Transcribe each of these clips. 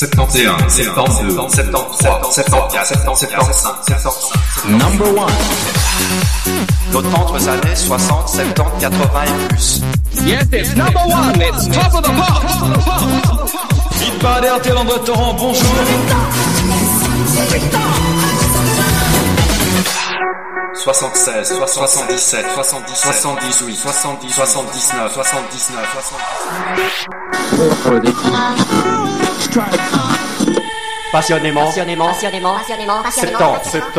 71, 72, 73, 74, 75, 75. Number one. Nos tantes années 60, 70, 80 et plus. Yes, it's number one. It's top of the pop. Vite pas RTL en Breton, bonjour. 76, 77, 77, 78, 70, 79, 79, 70. Passionnément. 70.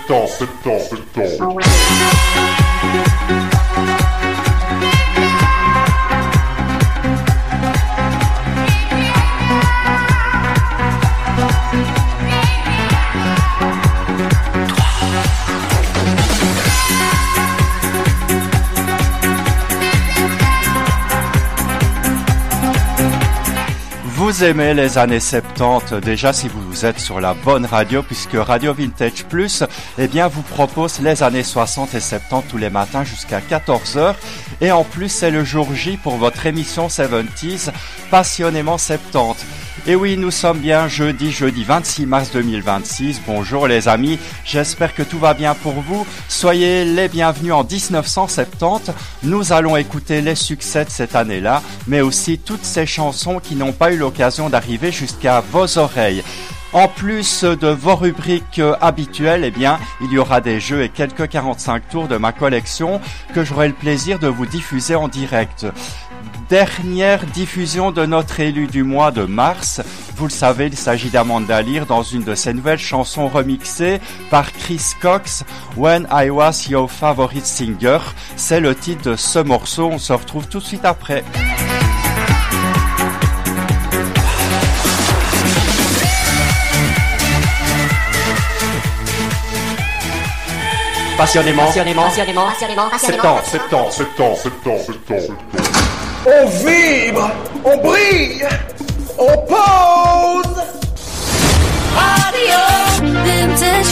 Vous aimez les années 70, déjà si vous êtes sur la bonne radio, puisque Radio Vintage Plus, eh bien, vous propose les années 60 et 70 tous les matins jusqu'à 14h. Et en plus, c'est le jour J pour votre émission 70s, Passionnément 70. Et oui, nous sommes bien jeudi 26 mars 2026. Bonjour les amis, j'espère que tout va bien pour vous. Soyez les bienvenus en 1970. Nous allons écouter les succès de cette année-là, mais aussi toutes ces chansons qui n'ont pas eu l'occasion d'arriver jusqu'à vos oreilles. En plus de vos rubriques habituelles, eh bien, il y aura des jeux et quelques 45 tours de ma collection que j'aurai le plaisir de vous diffuser en direct. Dernière diffusion de notre élu du mois de mars. Vous le savez, il s'agit d'Amanda Lear dans une de ses nouvelles chansons remixées par Chris Cox, When I Was Your Favorite Singer. C'est le titre de ce morceau. On se retrouve tout de suite après. Passionnément. 70. On vibre, on brille, on pose. Radio Vintage.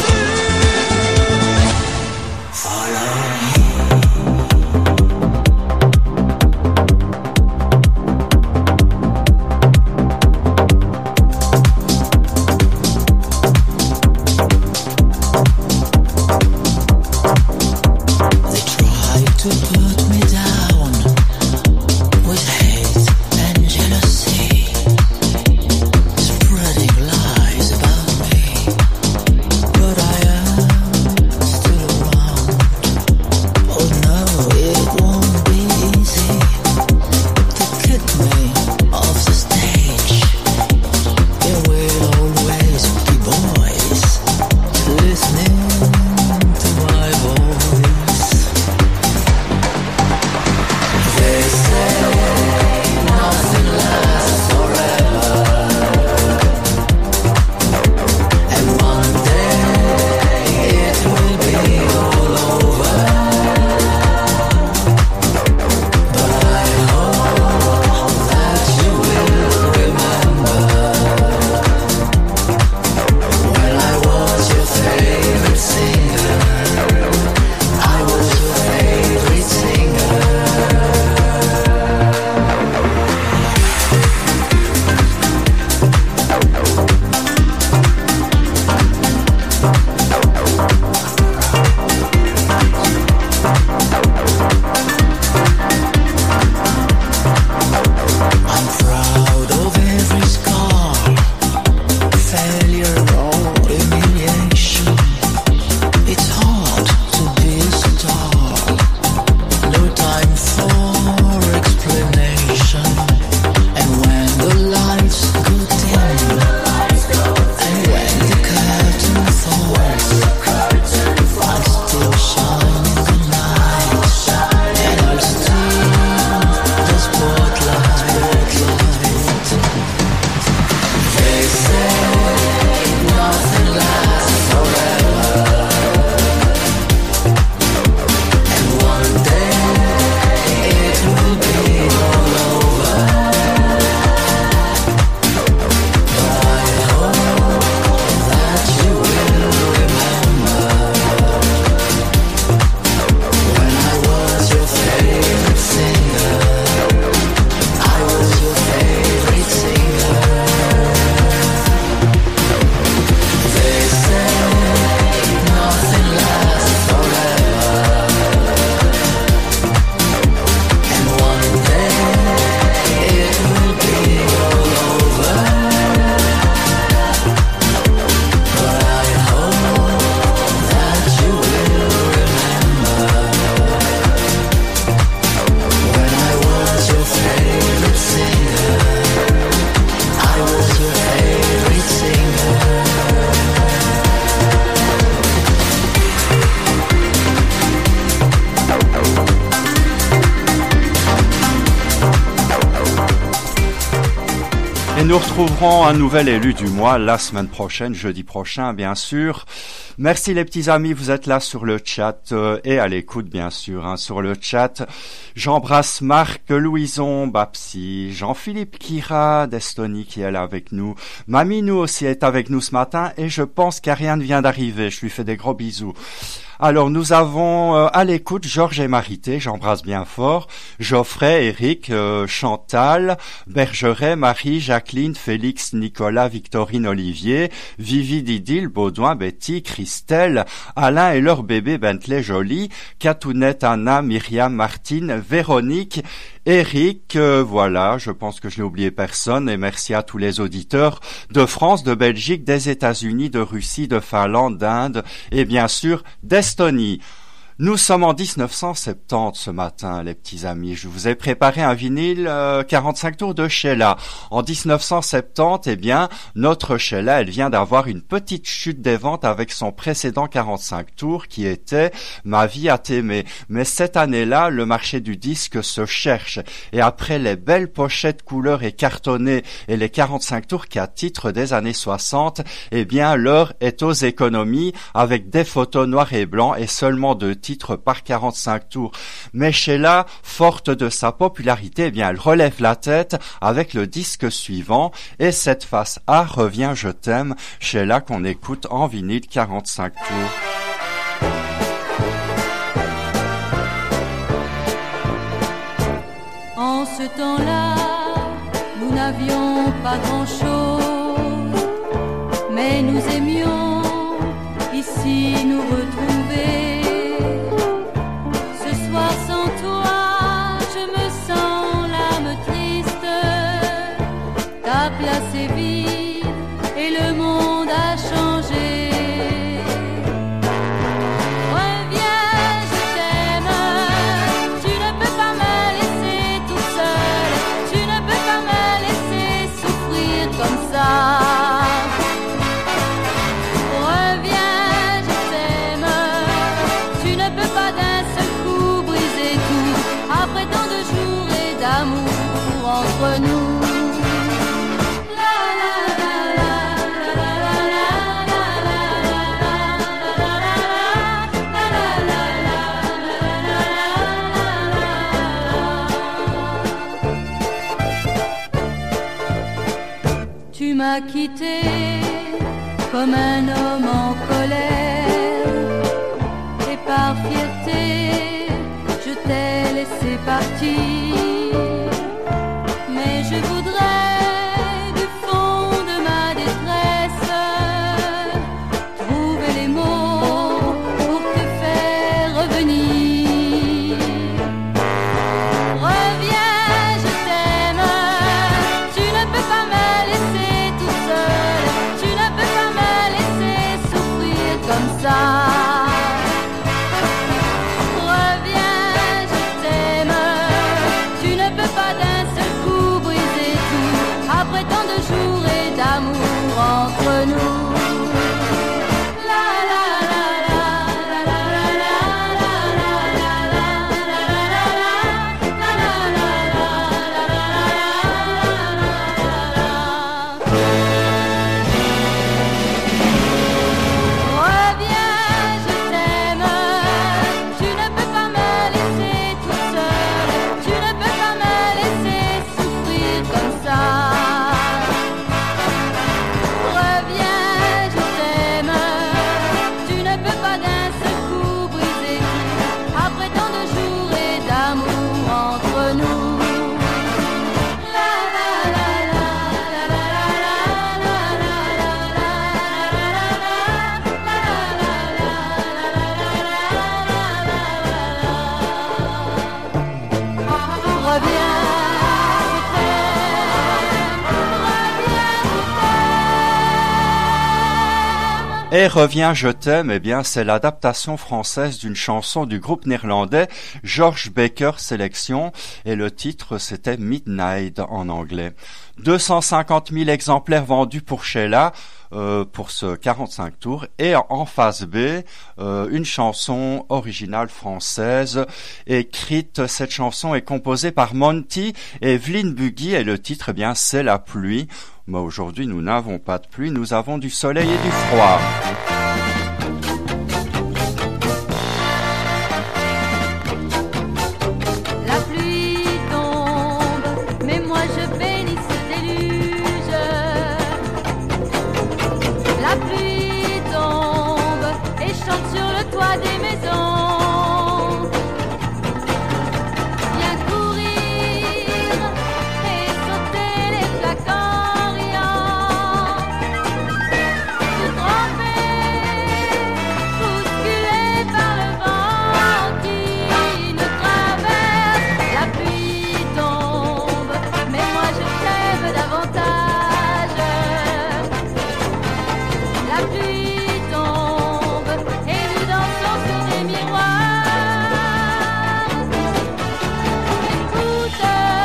nous retrouverons un nouvel élu du mois la semaine prochaine, jeudi prochain, bien sûr. Merci les petits amis, vous êtes là sur le chat et à l'écoute, bien sûr, sur le chat. J'embrasse Marc, Louison, Bapsi, Jean-Philippe Kira d'Estonie qui est là avec nous. Maminou aussi est avec nous ce matin et je pense qu'Ariane vient d'arriver. Je lui fais des gros bisous. Alors nous avons à l'écoute Georges et Marité, j'embrasse bien fort, Geoffrey, Eric, Chantal, Bergeret, Marie, Jacqueline, Félix, Nicolas, Victorine, Olivier, Vivi, Didil, Baudouin, Betty, Christelle, Alain et leur bébé Bentley Jolie, Catounette, Anna, Myriam, Martine, Véronique, Eric, voilà, je pense que je n'ai oublié personne et merci à tous les auditeurs de France, de Belgique, des États-Unis, de Russie, de Finlande, d'Inde et bien sûr d'Estonie. Nous sommes en 1970 ce matin, les petits amis. Je vous ai préparé un vinyle 45 tours de Sheila. En 1970, eh bien, notre Sheila, elle vient d'avoir une petite chute des ventes avec son précédent 45 tours qui était Ma vie à t'aimer. Mais cette année-là, le marché du disque se cherche. Et après les belles pochettes couleur et cartonnées et les 45 tours qui à titre des années 60, eh bien, l'heure est aux économies avec des photos noires et blancs et seulement 2 titres par 45 tours. Mais Sheila, forte de sa popularité, eh bien, elle relève la tête avec le disque suivant et cette face A, Reviens, je t'aime, Sheila qu'on écoute en vinyle 45 tours. En ce temps-là, nous n'avions pas grand-chose, mais nous aimions ici nous retrouver. Sans toi, je me sens l'âme triste. Ta place est vide et le monde a changé. Reviens, je t'aime. Tu ne peux pas me laisser tout seul. Tu ne peux pas me laisser souffrir comme ça. Reviens, je t'aime. Tu ne peux pas d'un seul coup briser tout, après tant de jours et d'amour entre nous. Tu m'as quitté comme un homme en colère et par fierté je t'ai laissé partir, mais je voudrais du fond de ma détresse trouver les mots pour te faire revenir. Reviens, je t'aime, tu ne peux pas me laisser tout seul, tu ne peux pas me laisser souffrir comme ça. Après tant de jours et d'amour entre nous. Et Reviens, je t'aime, eh bien, c'est l'adaptation française d'une chanson du groupe néerlandais George Baker Selection, et le titre, c'était Midnight en anglais. 250 000 exemplaires vendus pour Sheila, pour ce 45 tours, et en face B, une chanson originale française écrite. Cette chanson est composée par Monty et Evelyn Buggy, et le titre, eh bien, c'est La pluie. Mais aujourd'hui, nous n'avons pas de pluie, nous avons du soleil et du froid. La pluie tombe, mais moi je bénis ce déluge. La pluie tombe et chante sur le toit des maisons. Viens courir et sauter les flaques en riant. Tout tremper, bousculé par le vent qui nous traverse. La pluie tombe, mais moi je t'aime davantage. La pluie tombe et nous dansons sur des miroirs. L'écoute,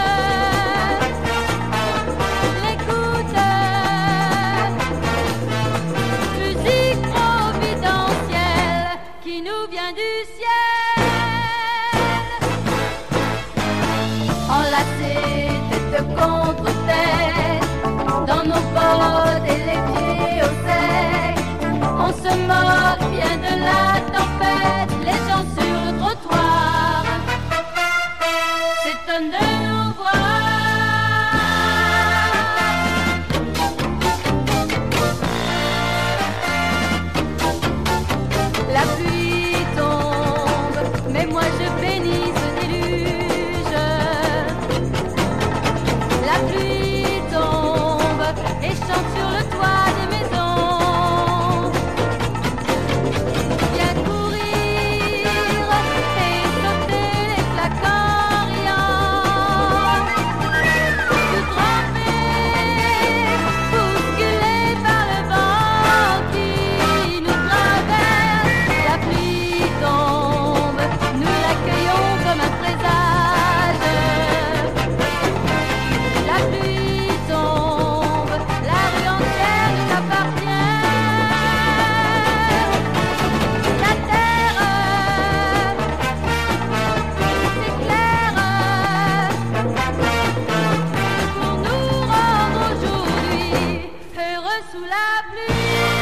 musique providentielle qui nous vient du ciel. Enlacés tête contre tête, dans nos bottes et les pieds au sec, on se moque bien de la tempête. Les gens sur le trottoir s'étonnent de nous voir. La pluie tombe, mais moi je bénis ce déluge. La pluie tombe et chante sur le toit des maisons. Viens courir et sauter les flaques en riant. Tout tremper, bousculé par le vent qui nous traverse. La pluie tombe, nous l'accueillons comme un présage. La pluie tombe, la rue entière nous appartient. La terre s'éclaire pour nous rendre aujourd'hui heureux sous la pluie.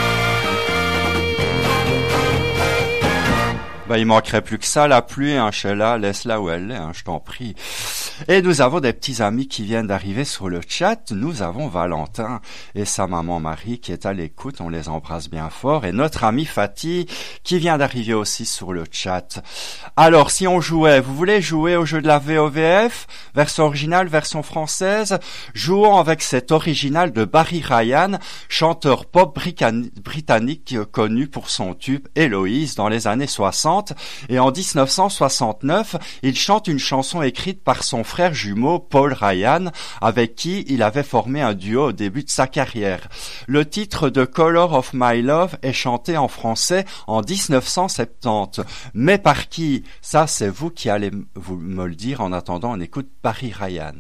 Il manquerait plus que ça, la pluie, Sheila, laisse-la où elle est, je t'en prie. Et nous avons des petits amis qui viennent d'arriver sur le chat. Nous avons Valentin et sa maman Marie qui est à l'écoute, on les embrasse bien fort. Et notre ami Fatih qui vient d'arriver aussi sur le chat. Alors, si on jouait, vous voulez jouer au jeu de la VOVF, version originale, version française? Jouons avec cet original de Barry Ryan, chanteur pop britannique connu pour son tube Héloïse dans les années 60. Et en 1969, il chante une chanson écrite par son frère jumeau Paul Ryan, avec qui il avait formé un duo au début de sa carrière. Le titre de Color of My Love est chanté en français en 1970. Mais par qui? Ça, c'est vous qui allez vous me le dire. En attendant, on écoute Barry Ryan.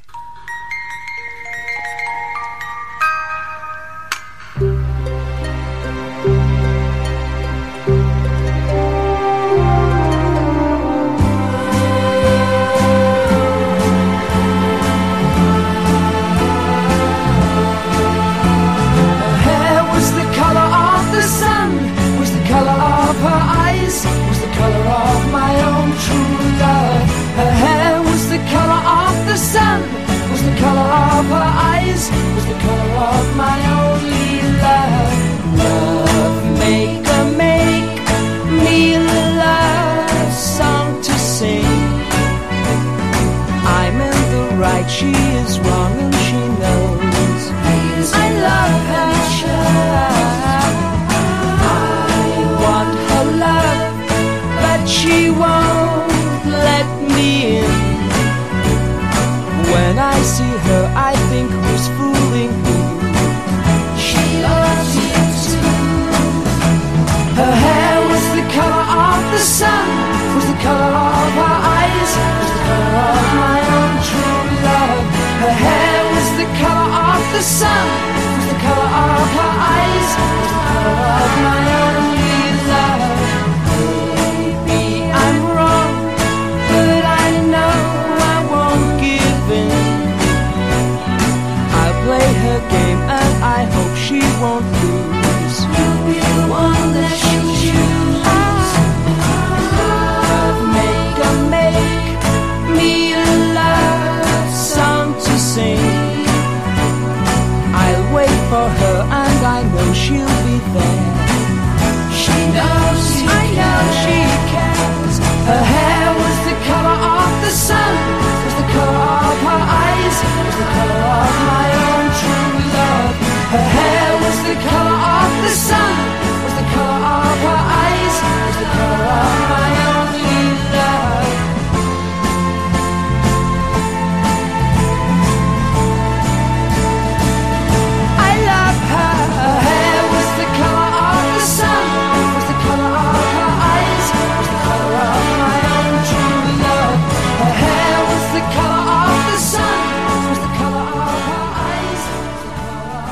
She is wrong and she knows. I love her child. I want her love, but she won't let me in. When I see her, I think who's fooling who? She loves you too. Her hair was the color of the sun, was the color of her eyes, was the color of my own true love. Her hair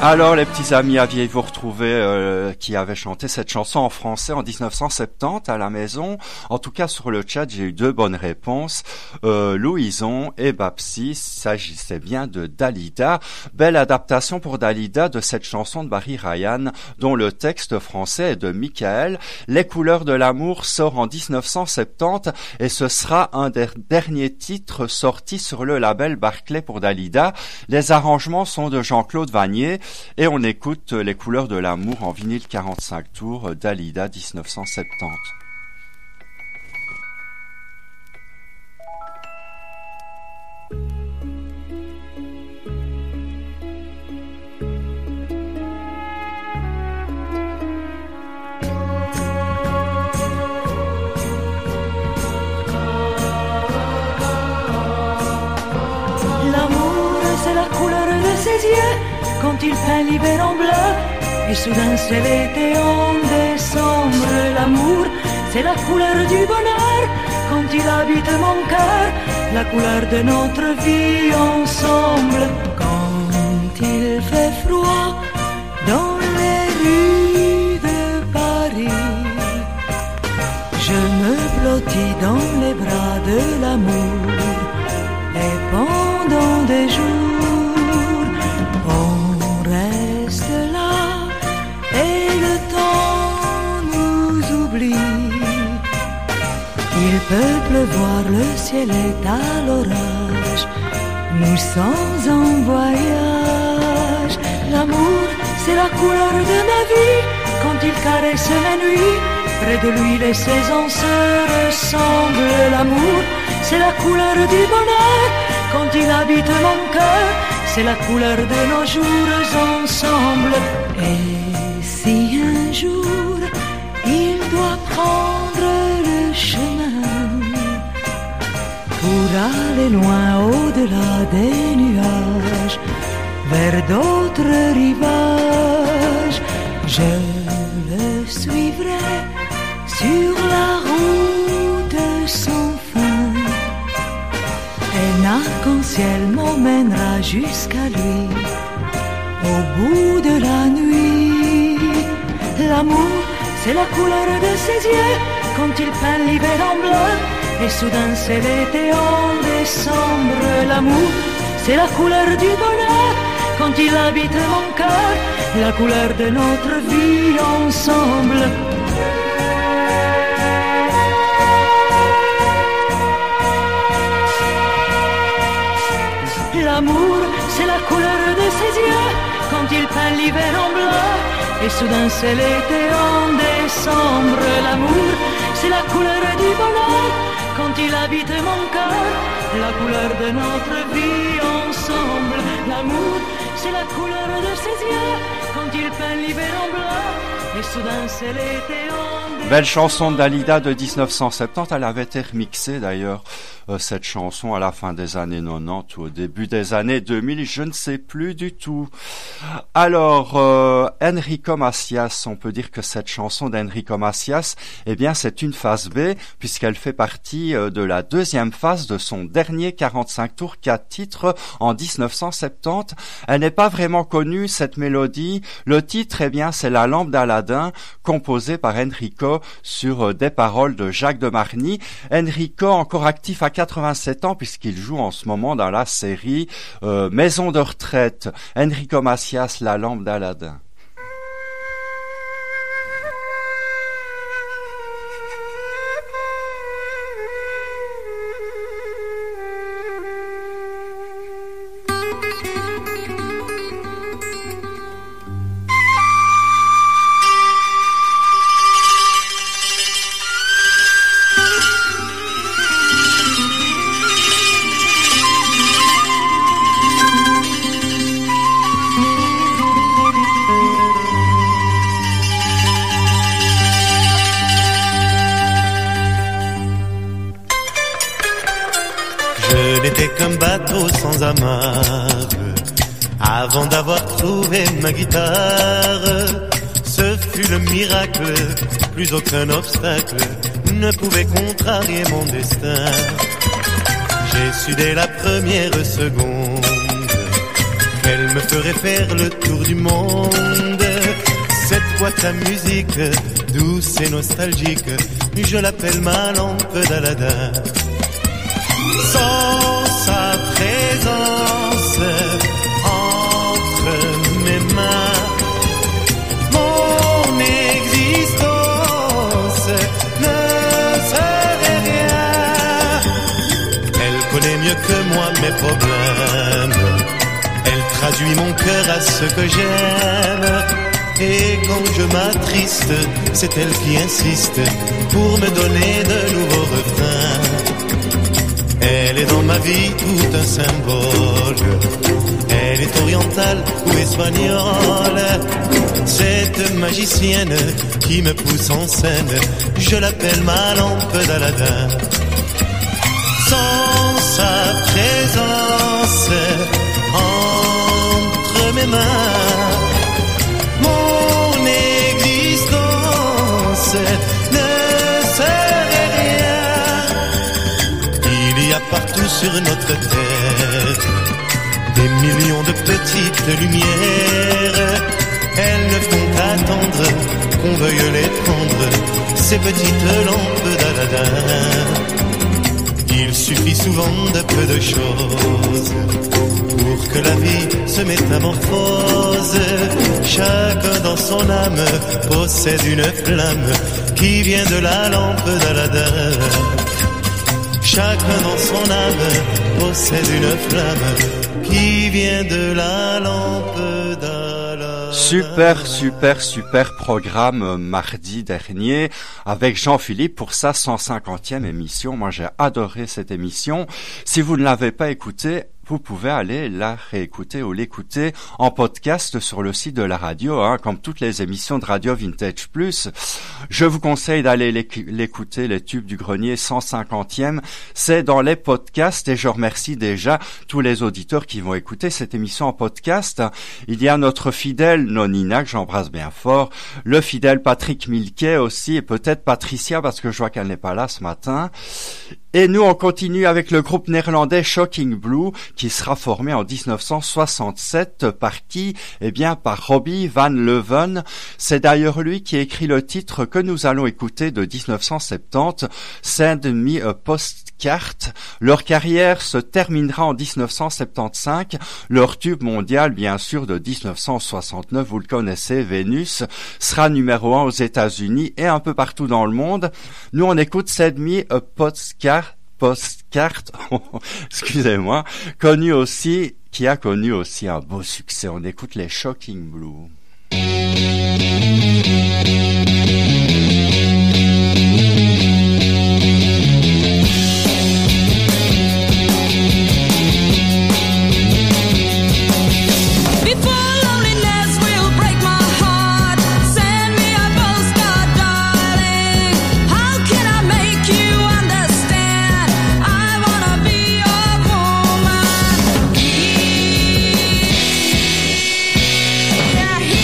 Alors les petits amis, aviez-vous retrouvé qui avait chanté cette chanson en français en 1970 à la maison? En tout cas sur le chat, j'ai eu 2 bonnes réponses. Louison et Babsi, il s'agissait bien de Dalida. Belle adaptation pour Dalida de cette chanson de Barry Ryan, dont le texte français est de Michael. Les couleurs de l'amour sort en 1970 et ce sera un des derniers titres sortis sur le label Barclay pour Dalida. Les arrangements sont de Jean-Claude Vanier. Et on écoute Les couleurs de l'amour en vinyle 45 tours, Dalida 1970. L'amour, c'est la couleur de ses yeux quand il peint l'hiver en bleu, et soudain c'est l'été en décembre. L'amour, c'est la couleur du bonheur quand il habite mon cœur, la couleur de notre vie ensemble. Quand il fait froid dans les rues de Paris, je me blottis dans les bras de l'amour, et pendant des jours il peut pleuvoir, le ciel est à l'orage, nous sommes en voyage. L'amour, c'est la couleur de ma vie quand il caresse la nuit, près de lui les saisons se ressemblent. L'amour, c'est la couleur du bonheur quand il habite mon cœur, c'est la couleur de nos jours ensemble. Et si un jour il doit prendre le chemin pour aller loin au-delà des nuages, vers d'autres rivages, je le suivrai sur la route sans fin, et l'arc-en-ciel m'emmènera jusqu'à lui, au bout de la nuit. L'amour, c'est la couleur de ses yeux quand il peint l'hiver en bleu, et soudain c'est l'été en décembre. L'amour, c'est la couleur du bonheur quand il habite mon cœur, la couleur de notre vie ensemble. L'amour, c'est la couleur de ses yeux quand il peint l'hiver en bleu, et soudain c'est l'été en décembre. L'amour, c'est la couleur du bonheur quand il habite mon cœur, la couleur de notre vie ensemble. L'amour, c'est la couleur de ses yeux quand il peint l'hiver en bleu, et soudain c'est l'été en décembre. Belle chanson de Dalida de 1970, elle avait été remixée d'ailleurs, cette chanson à la fin des années 90 ou au début des années 2000, je ne sais plus du tout. Alors, Enrico Macias, on peut dire que cette chanson d'Enrico Macias, eh bien c'est une phase B, puisqu'elle fait partie de la deuxième phase de son dernier 45 tours 4 titres en 1970. Elle n'est pas vraiment connue, cette mélodie. Le titre, eh bien, c'est La lampe d'Aladin, composée par Enrico sur des paroles de Jacques de Marny. Enrico, encore actif à 87 ans, puisqu'il joue en ce moment dans la série Maison de retraite. Enrico Macias, La lampe d'Aladin. Qu'un bateau sans amarre, avant d'avoir trouvé ma guitare, ce fut le miracle, plus aucun obstacle ne pouvait contrarier mon destin. J'ai su dès la première seconde qu'elle me ferait faire le tour du monde. Cette boîte à musique, douce et nostalgique, je l'appelle ma lampe d'Aladin. Sans sa présence entre mes mains, mon existence ne serait rien. Elle connaît mieux que moi mes problèmes, elle traduit mon cœur à ce que j'aime. Et quand je m'attriste, c'est elle qui insiste pour me donner de nouveaux refrains. Elle est dans ma vie tout un symbole, elle est orientale ou espagnole. Cette magicienne qui me pousse en scène, je l'appelle ma lampe d'Aladin. Sans sa présence entre mes mains, mon existence ne serait rien. Il y a partout sur notre terre des millions de petites lumières. Elles ne font qu'attendre qu'on veuille les prendre, ces petites lampes d'Aladin. Il suffit souvent de peu de choses pour que la vie se métamorphose. Chacun dans son âme possède une flamme qui vient de la lampe d'Aladin. Chacun dans son âme possède une flamme qui vient de la lampe d'Aladin. Super programme mardi dernier avec Jean-Philippe pour sa 150e émission. Moi, j'ai adoré cette émission. Si vous ne l'avez pas écoutée, vous pouvez aller la réécouter ou l'écouter en podcast sur le site de la radio, comme toutes les émissions de Radio Vintage Plus. Je vous conseille d'aller l'écouter, les tubes du grenier 150e. C'est dans les podcasts et je remercie déjà tous les auditeurs qui vont écouter cette émission en podcast. Il y a notre fidèle Nonina, que j'embrasse bien fort, le fidèle Patrick Milquet aussi, et peut-être Patricia parce que je vois qu'elle n'est pas là ce matin. Et nous, on continue avec le groupe néerlandais Shocking Blue, qui sera formé en 1967 par qui? Eh bien, par Robbie Van Leuven. C'est d'ailleurs lui qui écrit le titre que nous allons écouter de 1970, Send Me a Postcard. Leur carrière se terminera en 1975. Leur tube mondial, bien sûr, de 1969, vous le connaissez, Vénus, sera numéro 1 aux États-Unis et un peu partout dans le monde. Nous, on écoute Send Me a Postcard, excusez-moi, qui a connu aussi un beau succès. On écoute les Shocking Blue. Yeah.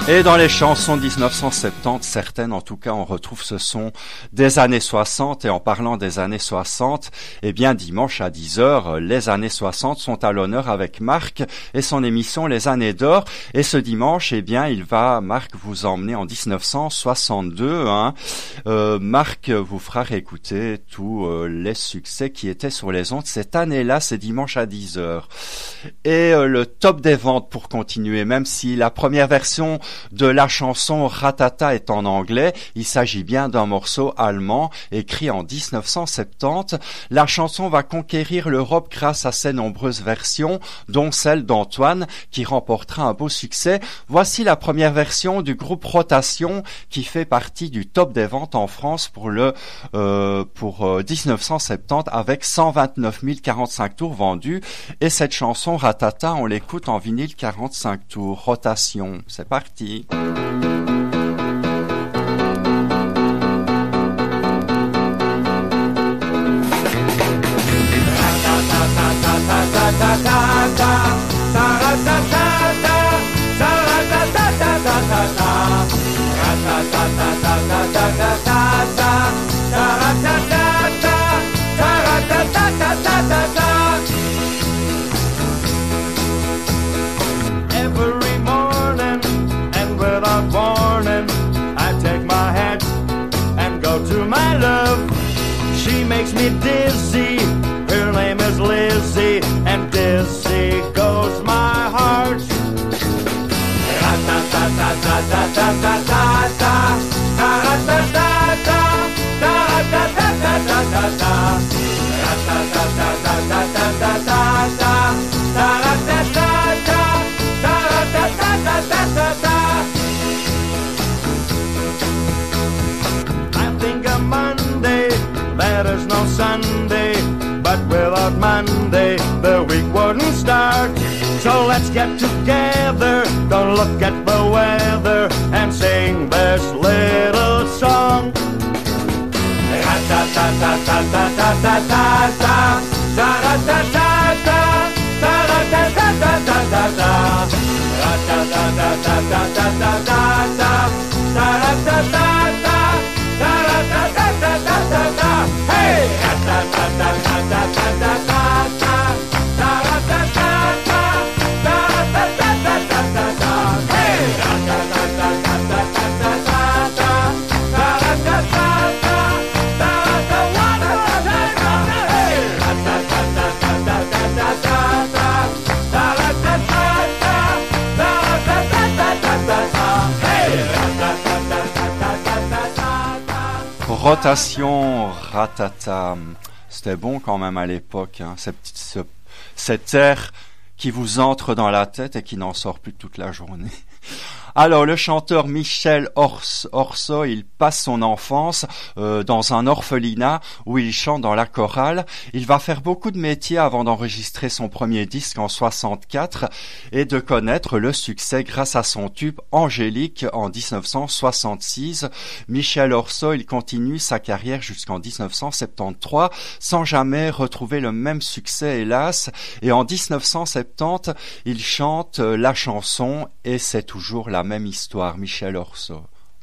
Et dans les chansons 1970, certaines en tout cas, on retrouve ce son des années 60. Et en parlant des années 60, eh bien dimanche à 10h, les années 60 sont à l'honneur avec Marc et son émission Les années d'or. Et ce dimanche, eh bien il va, Marc, vous emmener en 1962. Marc vous fera réécouter tous les succès qui étaient sur les ondes cette année-là, c'est dimanche à 10h. Et le top des ventes pour continuer, même si la première version de la chanson Ratata est en anglais, il s'agit bien d'un morceau allemand écrit en 1970. La chanson va conquérir l'Europe grâce à ses nombreuses versions, dont celle d'Antoine qui remportera un beau succès. Voici la première version du groupe Rotation qui fait partie du top des ventes en France pour 1970 avec 129 045 tours vendus. Et cette chanson Ratata, on l'écoute en vinyle 45 tours. Rotation, c'est parti. Every morning and without warning, I take my hat and go to my love. She makes me dizzy, her name is Lizzie, and dizzy goes my heart. I think of Monday, that is no Sunday, but without Monday, the week wouldn't start. So let's get together, don't look at the weather, and sing this little song. Rotation, Ratata, c'était bon quand même à l'époque, hein, cet air qui vous entre dans la tête et qui n'en sort plus toute la journée. Alors, le chanteur Michel Orso, il passe son enfance dans un orphelinat où il chante dans la chorale. Il va faire beaucoup de métiers avant d'enregistrer son premier disque en 64 et de connaître le succès grâce à son tube Angélique en 1966. Michel Orso, il continue sa carrière jusqu'en 1973 sans jamais retrouver le même succès, hélas. Et en 1970, il chante la chanson et c'est toujours la même histoire, Michel Orso.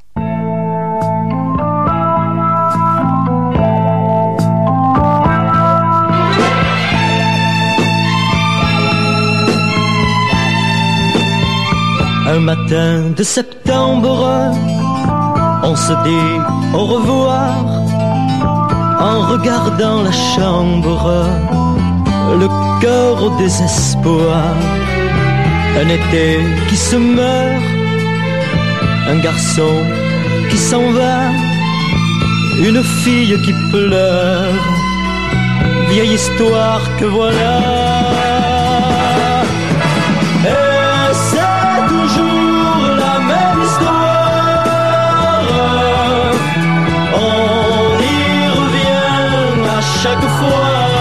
Un matin de septembre, on se dit au revoir en regardant la chambre, le cœur au désespoir. Un été qui se meurt, un garçon qui s'en va, une fille qui pleure, vieille histoire que voilà. Et c'est toujours la même histoire, on y revient à chaque fois.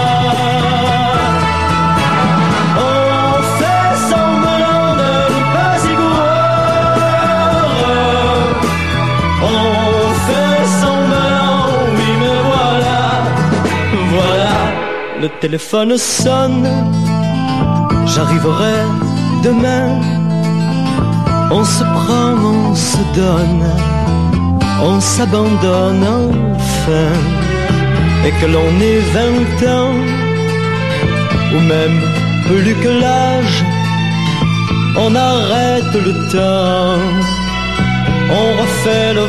Le téléphone sonne, j'arriverai demain. On se prend, on se donne, on s'abandonne enfin. Et que l'on ait 20 ans, ou même plus que l'âge, on arrête le temps, on refait le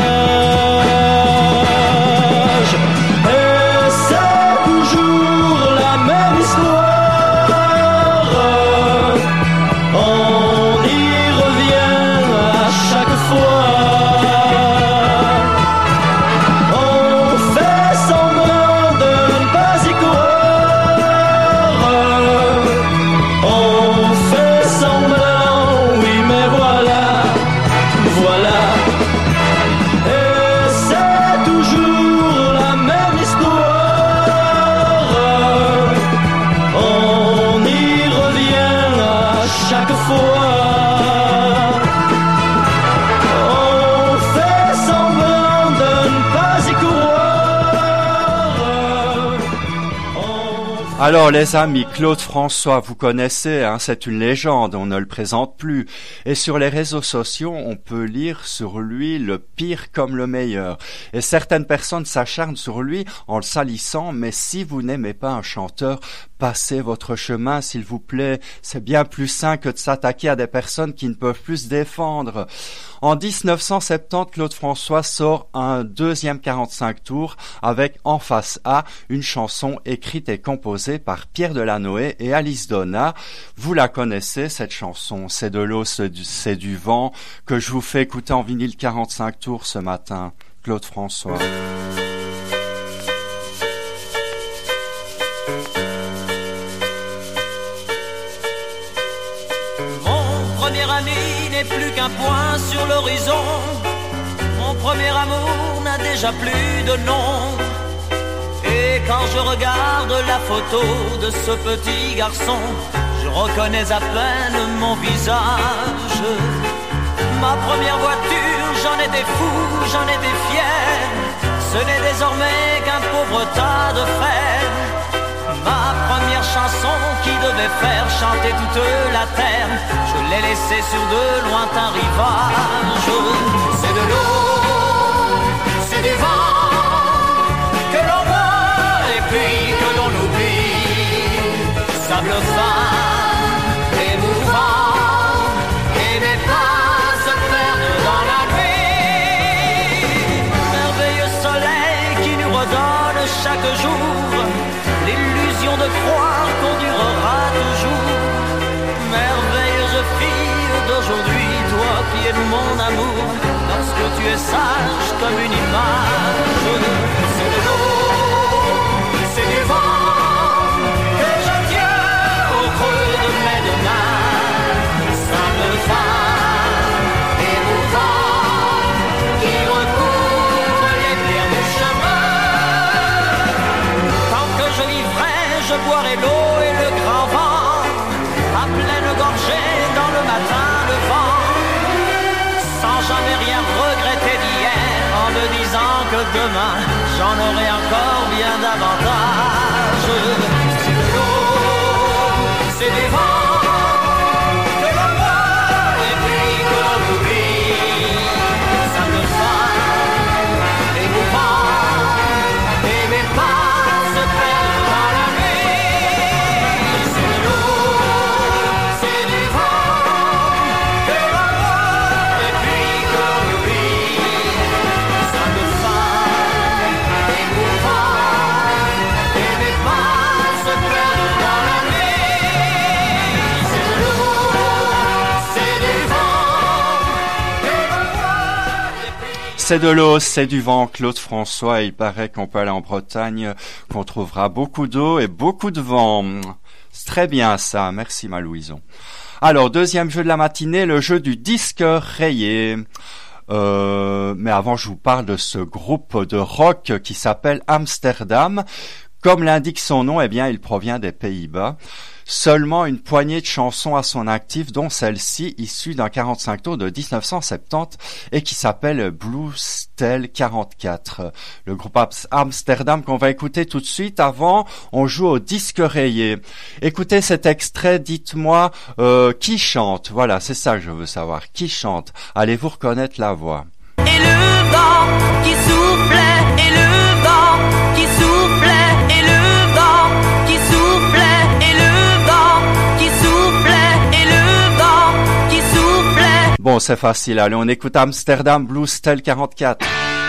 voyage. Et c'est toujours la même histoire, on y revient à chaque fois. Alors les amis, Claude François, vous connaissez, hein, c'est une légende, on ne le présente plus. Et sur les réseaux sociaux, on peut lire sur lui le pire comme le meilleur. Et certaines personnes s'acharnent sur lui en le salissant, mais si vous n'aimez pas un chanteur, passez votre chemin s'il vous plaît. C'est bien plus sain que de s'attaquer à des personnes qui ne peuvent plus se défendre. En 1970, Claude François sort un deuxième 45 tours avec En face A, une chanson écrite et composée par Pierre Delanoë et Alice Donna. Vous la connaissez, cette chanson, C'est de l'eau, c'est du vent, que je vous fais écouter en vinyle 45 tours ce matin. Claude François. Premier ami n'est plus qu'un point sur l'horizon. Mon premier amour n'a déjà plus de nom. Et quand je regarde la photo de ce petit garçon, je reconnais à peine mon visage. Ma première voiture, j'en étais fou, j'en étais fier. Ce n'est désormais qu'un pauvre tas de fer. Ma première chanson qui devait faire chanter toute la terre, je l'ai laissée sur de lointains rivages. C'est de l'eau, c'est du vent, que l'on boit et puis que l'on oublie. Sable fin, émouvant, et mes pas se perdent dans la nuit. Merveilleux soleil qui nous redonne chaque jour l'illusion de croire qu'on durera toujours. Merveilleuse fille d'aujourd'hui, toi qui es mon amour, lorsque tu es sage comme une image. C'est de l'eau, c'est du vent, que je tiens au creux de mes deux mains. Simple fin, émouvant, qui recouvre les pierres du chemin. Tant que je vivrai, je boirai l'eau et le grand vent, à pleine gorgée dans le matin levant, sans jamais rien regretter d'hier, en me disant que demain, j'en aurai encore bien davantage. C'est de l'eau, c'est du vent, que l'on boit et puis que l'on oublie. Ça me fait émouvant, et mes pas se perdent dans la nuit. C'est de l'eau, c'est du vent, que l'on boit et puis que l'on oublie. Ça me fait émouvant, et mes pas se perdent dans la nuit. C'est de l'eau, c'est du vent, que l'on boit et puis... C'est de l'eau, c'est du vent, Claude François. Il paraît qu'on peut aller en Bretagne, qu'on trouvera beaucoup d'eau et beaucoup de vent. C'est très bien ça, merci ma Louison. Alors, deuxième jeu de la matinée, le jeu du disque rayé. Mais avant, je vous parle de ce groupe de rock qui s'appelle Amsterdam. Comme l'indique son nom, eh bien, il provient des Pays-Bas. seulement une poignée de chansons à son actif, dont celle-ci issue d'un 45 tours de 1970 et qui s'appelle Blue Steel 44. Le groupe Amsterdam qu'on va écouter tout de suite. Avant, on joue au disque rayé. Écoutez cet extrait, dites-moi qui chante. Voilà, c'est ça que je veux savoir. Qui chante? Allez-vous reconnaître la voix? Et le vent qui soufflait, et le vent qui soufflait, et le vent qui soufflait, et le vent qui soufflait, et le vent qui soufflait. Bon, c'est facile. Allez, on écoute Amsterdam Blue Steel 44.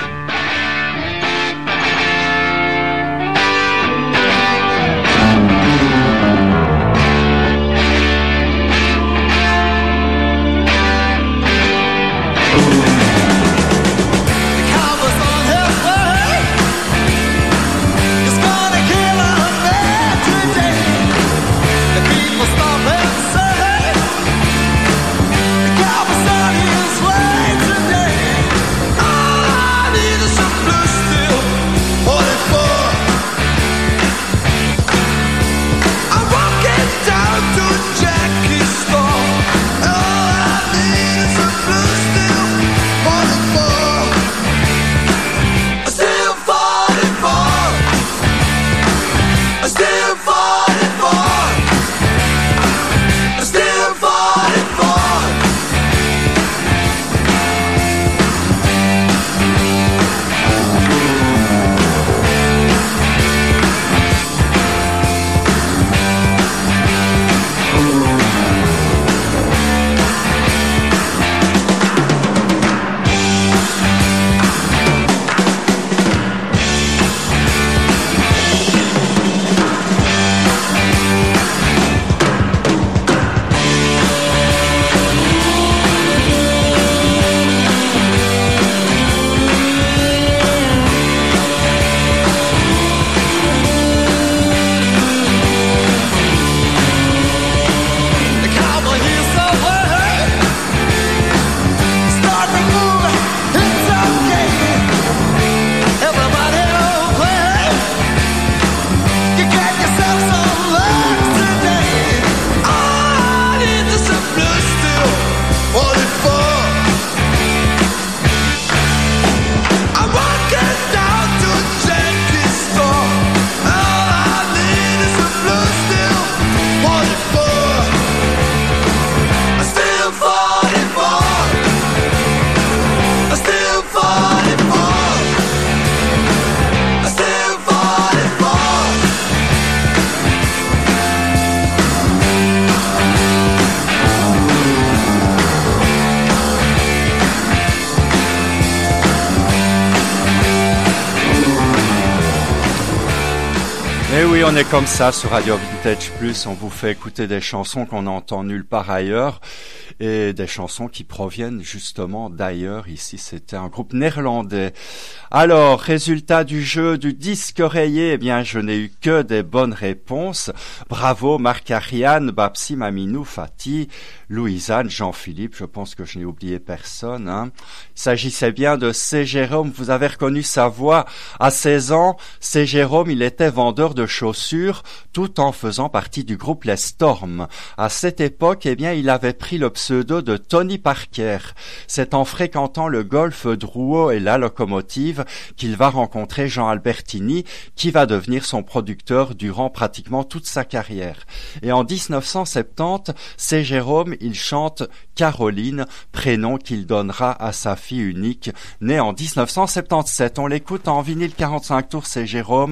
On est comme ça sur Radio Vintage Plus, on vous fait écouter des chansons qu'on n'entend nulle part ailleurs et des chansons qui proviennent justement d'ailleurs. Ici, c'était un groupe néerlandais. Alors, résultat du jeu du disque rayé, eh bien, je n'ai eu que des bonnes réponses. Bravo Marc-Ariane, Babsi, Maminou, Fatih, Louisanne, Jean-Philippe, je pense que je n'ai oublié personne. Hein. Il s'agissait bien de C. Jérôme, vous avez reconnu sa voix. À 16 ans, C. Jérôme, il était vendeur de chaussures tout en faisant partie du groupe Les Storms. À cette époque, eh bien, il avait pris le pseudo de Tony Parker. C'est en fréquentant le golf Drouot et la locomotive qu'il va rencontrer Jean Albertini, qui va devenir son producteur durant pratiquement toute sa carrière. Et en 1970, C. Jérôme, il chante Caroline, prénom qu'il donnera à sa fille unique, née en 1977. On l'écoute en vinyle 45 tours, C. Jérôme.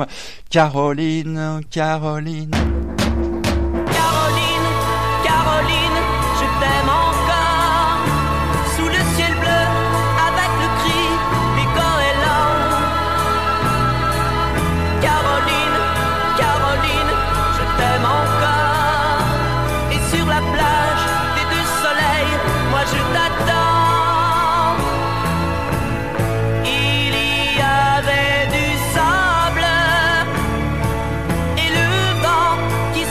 Caroline, Caroline. Caroline, Caroline, je t'aime encore. Sous le ciel bleu, avec le cri des goélands. Caroline, Caroline, je t'aime encore. Et sur la plage des deux soleils, moi je t'attends. Il y avait du sable et le vent qui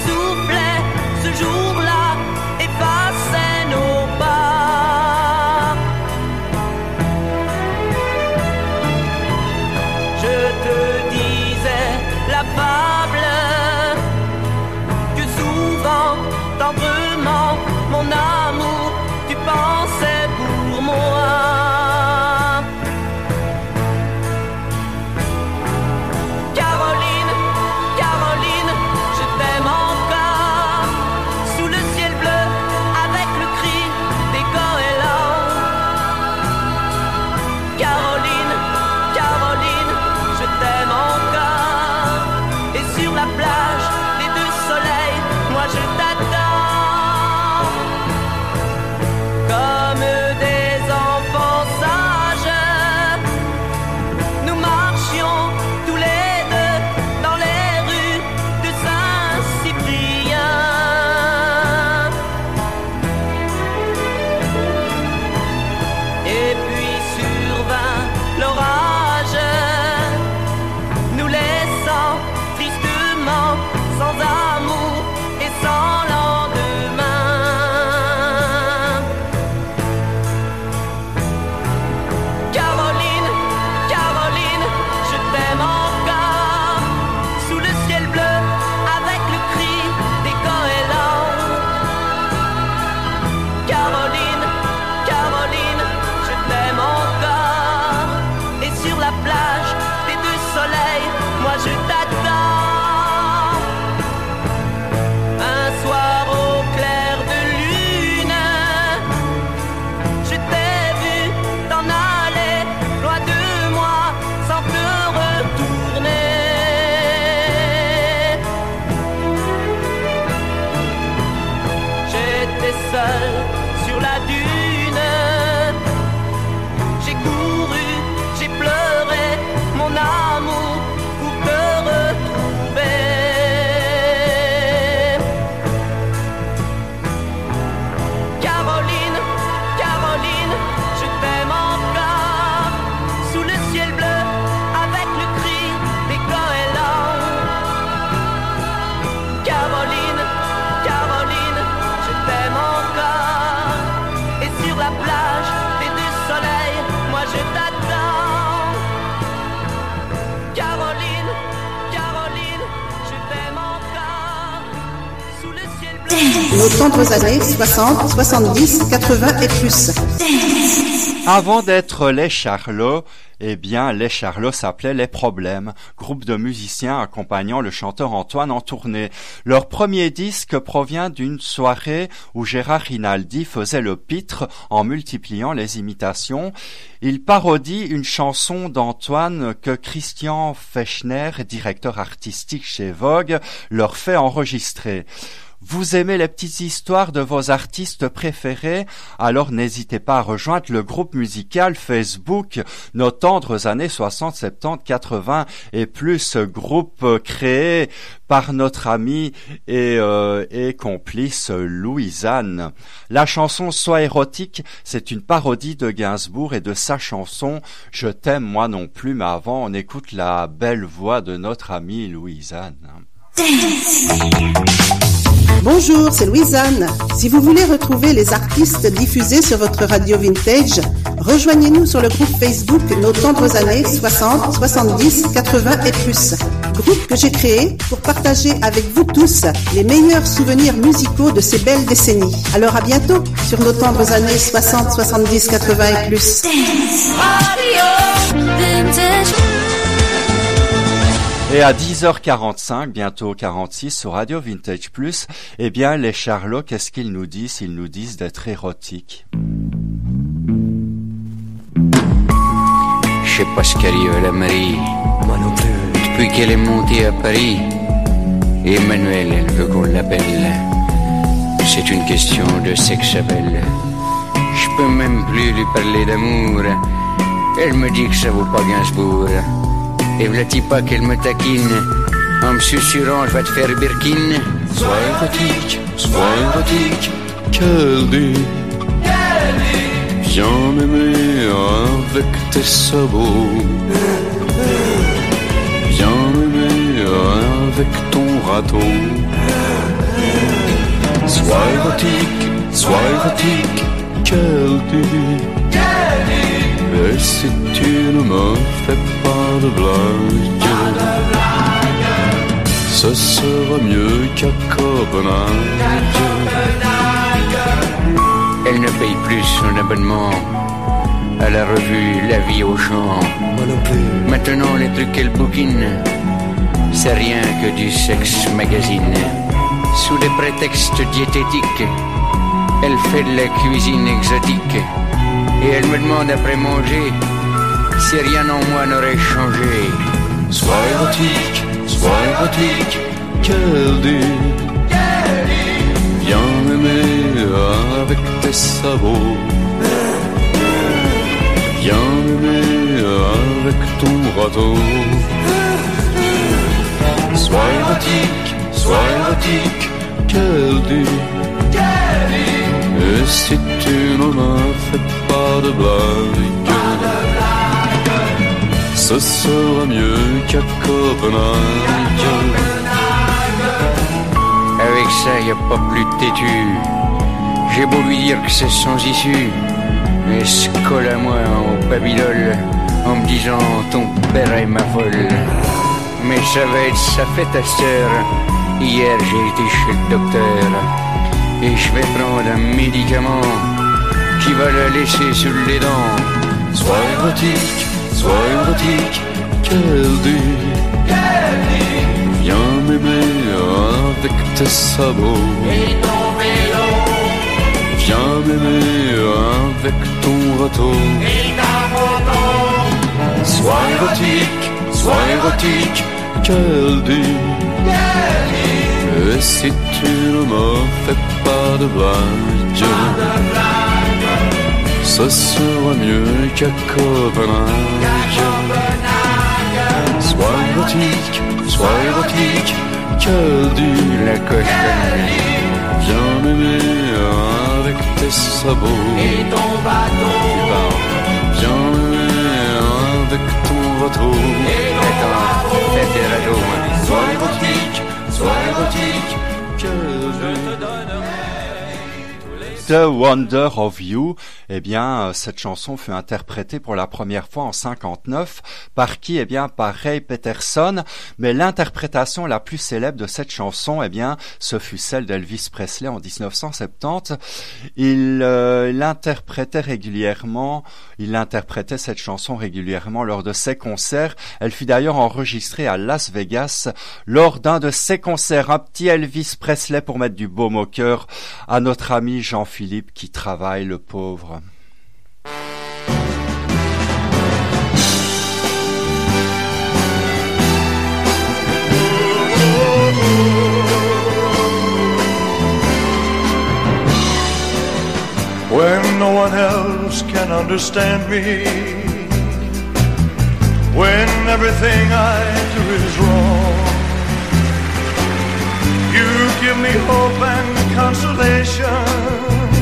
tendrement, mon amour, tu pensais pour moi. Caroline, Caroline, je t'aime encore, sous le ciel bleu, avec le cri des goélands. Caroline, Caroline, je t'aime encore, et sur la plage des deux soleils, moi je t'attends. Comme des enfants sages, nous marchions tous les deux dans les rues de Saint-Cyprien. Et puis survint l'orage, nous laissant tristement sans amour et sans lendemain. Caroline, Caroline, je t'aime encore, sous le ciel bleu, avec le cri des goélands. Caroline, Caroline, je t'aime encore, et sur la plage des deux soleils, moi je t'attends. Un soir au clair de lune, je t'ai vu t'en aller loin de moi sans te retourner. J'étais seul sur la dune, j'ai couru, j'ai pleuré, mon amour, pour te retrouver. Caroline, Caroline, je t'aime encore, sous le ciel bleu, avec le cri des goélands. Caroline, Caroline, je t'aime encore, et sur la plage des deux soleils, moi je t'attends. Caroline, Caroline, je t'aime encore, sous le ciel bleu. Nos tendres années 60, 70, 80 et plus. Avant d'être les Charlots, eh bien, les Charlots s'appelaient Les Problèmes, groupe de musiciens accompagnant le chanteur Antoine en tournée. Leur premier disque provient d'une soirée où Gérard Rinaldi faisait le pitre en multipliant les imitations. Il parodie une chanson d'Antoine que Christian Fechner, directeur artistique chez Vogue, leur fait enregistrer. Vous aimez les petites histoires de vos artistes préférés? Alors n'hésitez pas à rejoindre le groupe musical Facebook Nos tendres années 60, 70, 80 et plus, groupe créé par notre amie et complice Louisanne. La chanson Sois érotique, c'est une parodie de Gainsbourg et de sa chanson Je t'aime moi non plus, mais avant on écoute la belle voix de notre amie Louisanne. Bonjour, c'est Louisanne. Si vous voulez retrouver les artistes diffusés sur votre radio vintage, rejoignez-nous sur le groupe Facebook Nos tendres années 60, 70, 80 et plus. Groupe que j'ai créé pour partager avec vous tous les meilleurs souvenirs musicaux de ces belles décennies. Alors à bientôt sur Nos tendres années 60, 70, 80 et plus. Et à 10h45, bientôt 46 sur Radio Vintage Plus, eh bien les Charlots, qu'est-ce qu'ils nous disent? Ils nous disent d'être érotiques. Je sais pas ce qu'arrive à la Marie. Moi non plus. Depuis qu'elle est montée à Paris, Emmanuel, elle veut qu'on l'appelle. C'est une question de sexe belle. Je peux même plus lui parler d'amour. Elle me dit que ça vaut pas Gainsbourg. Et v'là-t-il pas qu'elle me taquine en me susurrant je vais te faire Birkin. Sois érotique, quelle dit. Viens m'aimer avec tes sabots. Viens m'aimer avec ton râteau. Sois érotique, quelle dit. Et si tu ne me fais pas de blague, ce sera mieux qu'à Copenhague. Elle ne paye plus son abonnement à la revue La Vie au Champ. Moi non plus. Maintenant, les trucs qu'elle bouquine, c'est rien que du sexe magazine. Sous des prétextes diététiques, elle fait de la cuisine exotique. Et elle me demande après manger si rien en moi n'aurait changé. Sois érotique, qu'elle dit. Viens m'aimer avec tes sabots. Viens m'aimer avec ton râteau. Sois érotique, qu'elle dit. Et si tu ne me fais pas de blague, ce sera mieux qu'à Copenhague. Avec ça, y a pas plus têtu. J'ai beau lui dire que c'est sans issue, mais se colle à moi en babylole en me disant ton père est ma folle. Mais ça va être sa fête à sœur. Hier j'ai été chez le docteur et je vais prendre un médicament qui va la laisser sur les dents. Sois érotique, qu'elle dit. Viens m'aimer avec tes sabots. Et ton vélo. Viens m'aimer avec ton râteau. Et ta moto. Sois érotique, qu'elle dit. Et si tu ne me fais pas de blague, ce sera mieux qu'à Copenhague. Sois érotique, qu'elle dit. La cochonne. Viens m'aimer avec tes sabots. Et ton bateau. Viens m'aimer avec ton râteau. Attends, fais tes râteaux. Sois érotique, qu'elle dit. The Wonder of You, eh bien, cette chanson fut interprétée pour la première fois en 59 par qui? Eh bien, par Ray Peterson. Mais l'interprétation la plus célèbre de cette chanson, eh bien, ce fut celle d'Elvis Presley en 1970. Il interprétait cette chanson régulièrement lors de ses concerts. Elle fut d'ailleurs enregistrée à Las Vegas lors d'un de ses concerts. Un petit Elvis Presley pour mettre du baume au cœur à notre ami Jean-Philippe qui travaille, le pauvre. When no one else can understand me, when everything I do is wrong, you give me hope and consolation.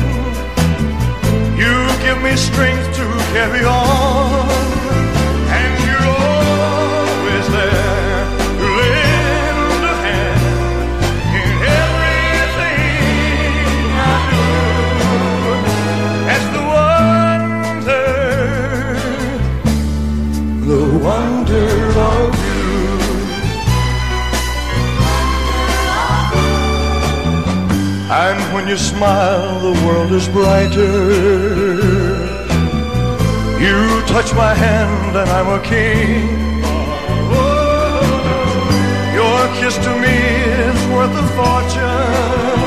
You give me strength to carry on, and you're always there to lend a hand in everything I do. That's the wonder of you. And when you smile, the world is brighter. You touch my hand and I'm a king. Your kiss to me is worth a fortune.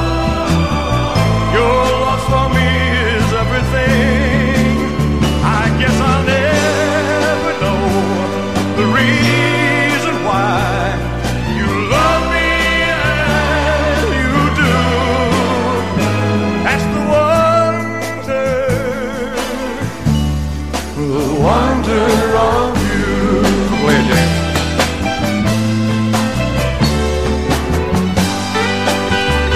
Your love for me is everything. I guess I'll never know the reason why you love me as you do. That's the wonder of you. Play it, James.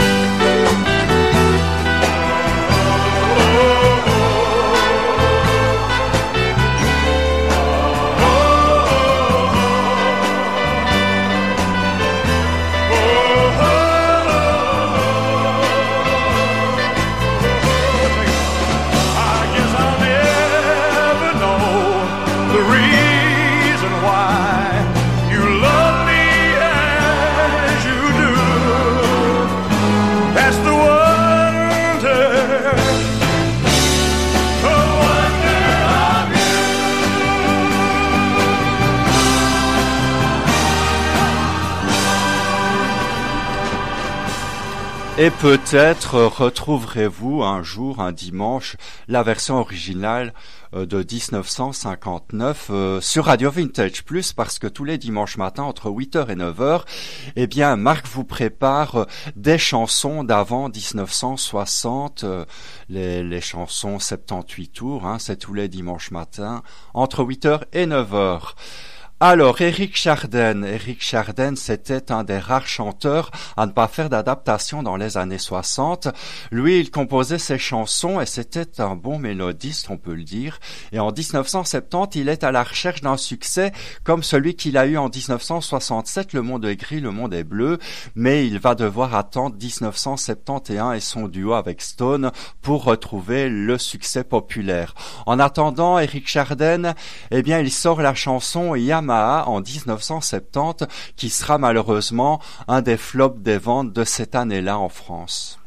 Et peut-être retrouverez-vous un jour, un dimanche, la version originale de 1959 sur Radio Vintage Plus, parce que tous les dimanches matins entre 8h et 9h, eh bien Marc vous prépare des chansons d'avant 1960, les chansons 78 tours, c'est tous les dimanches matins entre 8h et 9h. Alors, Éric Chardin, c'était un des rares chanteurs à ne pas faire d'adaptation dans les années 60. Lui, il composait ses chansons et c'était un bon mélodiste, on peut le dire. Et en 1970, il est à la recherche d'un succès comme celui qu'il a eu en 1967, Le Monde est gris, le monde est bleu. Mais il va devoir attendre 1971 et son duo avec Stone pour retrouver le succès populaire. En attendant, Éric Chardin, eh bien, il sort la chanson Yamaha en 1970, qui sera malheureusement un des flops des ventes de cette année-là en France.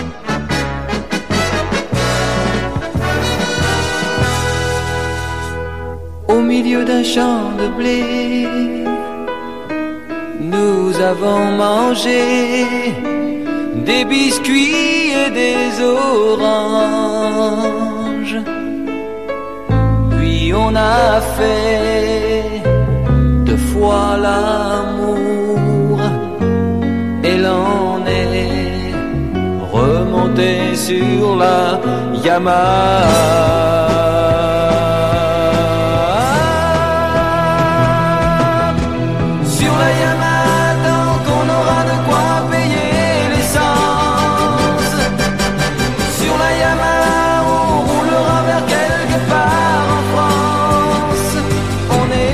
Au milieu d'un champ de blé, nous avons mangé des biscuits et des oranges. Puis on a fait fois l'amour et l'on est remonté sur la Yamaha. Sur la Yamaha, tant qu'on aura de quoi payer l'essence. Sur la Yamaha, on roulera vers quelque part en France. On est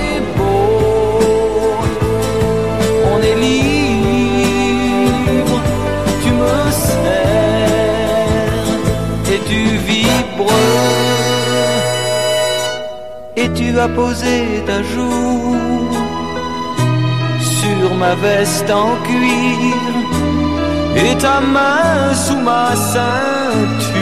et tu as posé ta joue sur ma veste en cuir et ta main sous ma ceinture.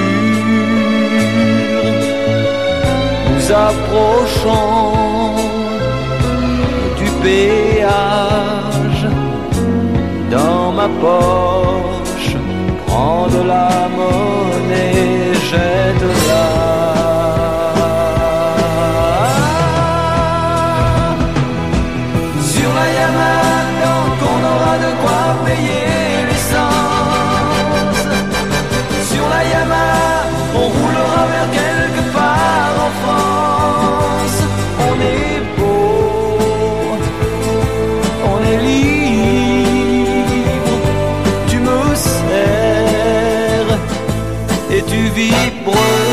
Nous approchons du péage. Dans ma poche, prends de la monnaie, jette-la. De quoi payer l'essence. Sur la Yamaha, on roulera vers quelque part en France. On est beau, on est libre. Tu me serres et tu vibres.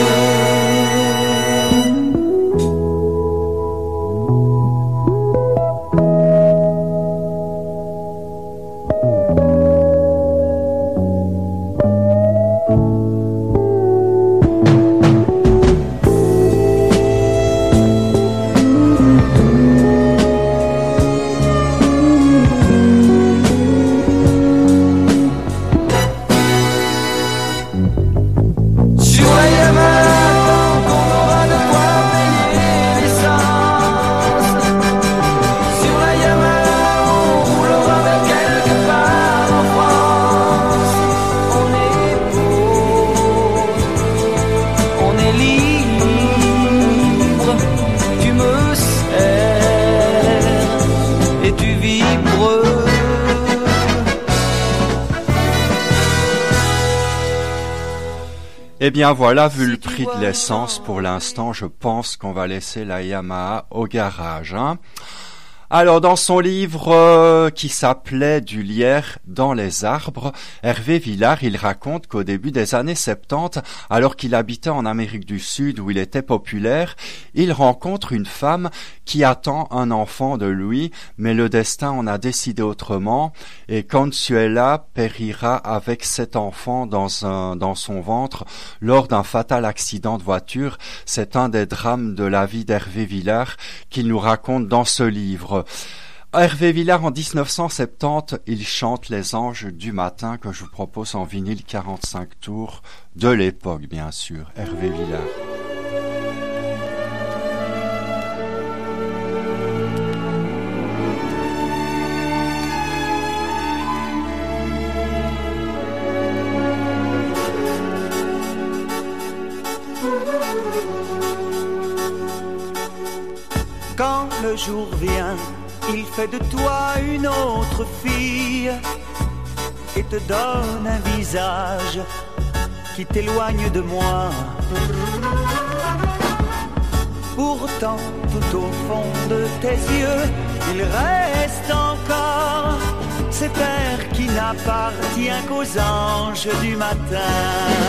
Eh bien voilà, vu le prix de l'essence pour l'instant, je pense qu'on va laisser la Yamaha au garage. Alors, dans son livre qui s'appelait Du lierre dans les arbres, Hervé Villard, il raconte qu'au début des années 70, alors qu'il habitait en Amérique du Sud où il était populaire, il rencontre une femme qui attend un enfant de lui, mais le destin en a décidé autrement, et Consuela périra avec cet enfant dans son ventre lors d'un fatal accident de voiture. C'est un des drames de la vie d'Hervé Villard qu'il nous raconte dans ce livre. Hervé Villard, en 1970, il chante Les Anges du matin, que je vous propose en vinyle 45 tours de l'époque, bien sûr. Hervé Villard. le jour vient, il fait de toi une autre fille et te donne un visage qui t'éloigne de moi. Pourtant, tout au fond de tes yeux, il reste encore cet air qui n'appartient qu'aux anges du matin.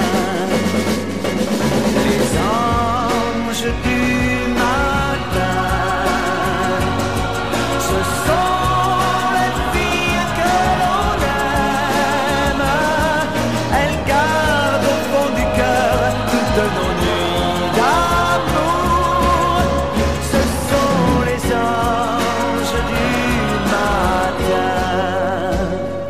Les anges du matin, ce sont les filles que l'on aime. Elles gardent au fond du cœur toutes nos nuits d'amour. Ce sont les anges du matin.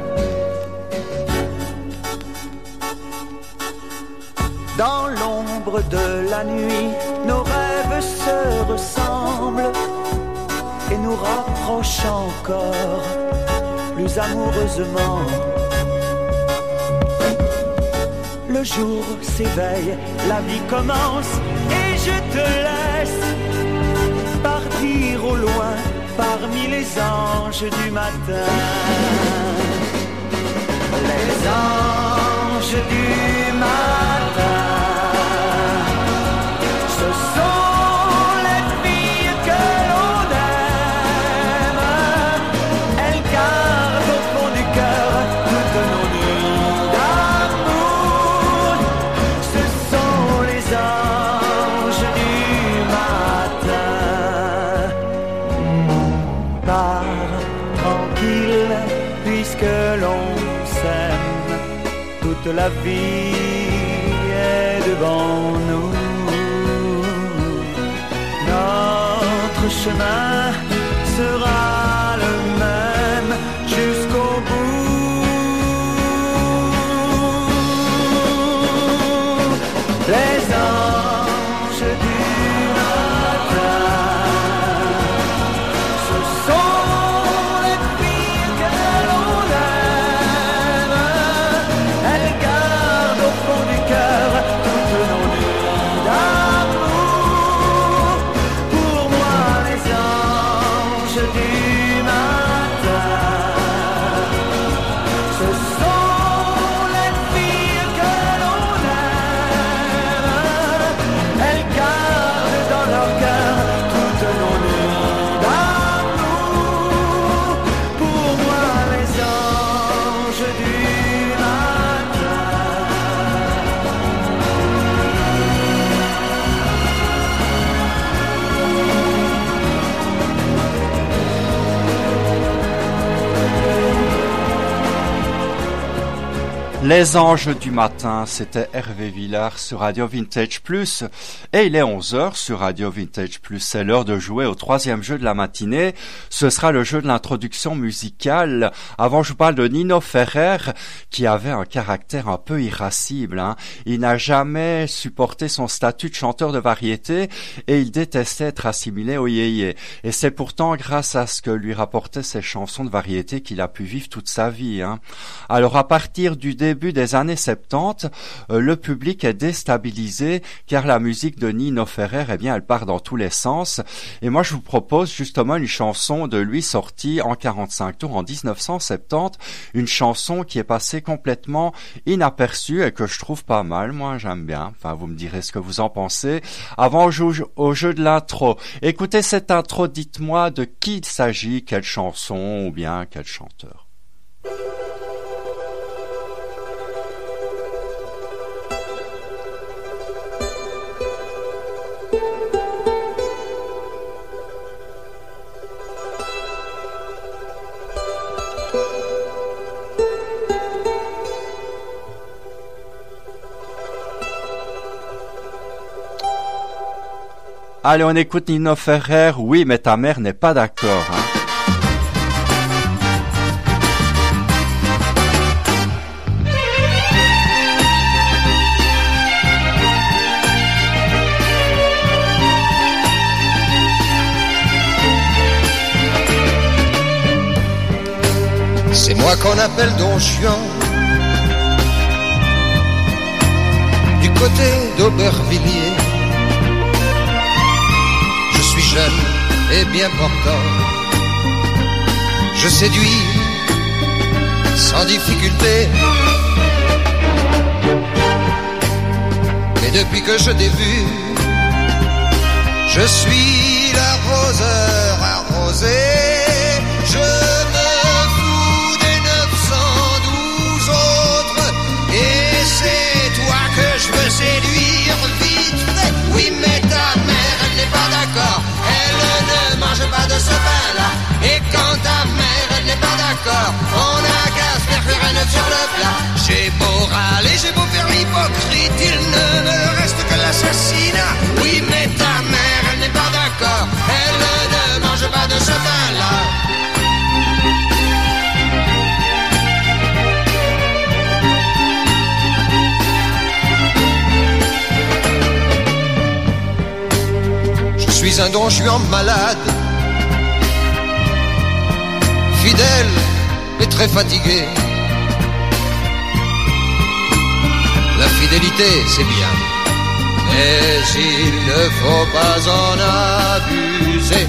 Dans l'ombre de la nuit, nos rêves se ressemblent et nous rapprochent encore plus amoureusement. Le jour s'éveille, la vie commence et je te laisse partir au loin parmi les anges du matin. Les anges du matin, ce sont les filles que l'on aime. Elles gardent au fond du cœur toutes nos nuits d'amour. Ce sont les anges du matin. Pars tranquille puisque l'on s'aime. Toute la vie est devant nous. Notre chemin sera le même jusqu'au bout. Les anges du matin, ce sont les filles que l'on aime. Elles gardent au fond du cœur toutes nos nuits d'amour. Pour moi, les anges du matin, ce sont les filles que l'on aime. Elles gardent dans leur cœur toutes nos nuits d'amour. Pour moi, les anges du Les anges du matin, c'était Hervé Villard sur Radio Vintage Plus. Et il est 11h sur Radio Vintage Plus. C'est l'heure de jouer au troisième jeu de la matinée. Ce sera le jeu de l'introduction musicale. Avant, je vous parle de Nino Ferrer, qui avait un caractère un peu irascible. Il n'a jamais supporté son statut de chanteur de variété et il détestait être assimilé au yéyé. Et c'est pourtant grâce à ce que lui rapportaient ses chansons de variété qu'il a pu vivre toute sa vie. Alors, à partir du début des années 70, le public est déstabilisé car la musique de Nino Ferrer, elle part dans tous les sens. Et moi, je vous propose justement une chanson de lui sortie en 45 tours en 1970, une chanson qui est passée complètement inaperçue et que je trouve pas mal. Moi, j'aime bien. Enfin, vous me direz ce que vous en pensez. Avant, on joue au jeu de l'intro. Écoutez cette intro, dites-moi de qui il s'agit, quelle chanson ou bien quel chanteur. Allez, on écoute Nino Ferrer. Oui, mais ta mère n'est pas d'accord. C'est moi qu'on appelle Don Juan, du côté d'Aubervilliers. Je suis jeune et bien portant. Je séduis sans difficulté. Mais depuis que je t'ai vu, je suis l'arroseur arrosé. Je me fous des 912 autres, et c'est toi que je veux séduire vite fait. Oui, mais ta mère, elle n'est pas d'accord. Elle ne mange pas de ce pain-là. Et quand ta mère, elle n'est pas d'accord, on n'a qu'à se faire cuire un œuf sur le plat. J'ai beau râler, j'ai beau faire l'hypocrite, il ne me reste que l'assassinat. Oui, mais ta mère, elle n'est pas d'accord. Elle ne mange pas de ce pain-là. Je suis un Don Juan malade, fidèle et très fatigué. La fidélité, c'est bien, mais il ne faut pas en abuser.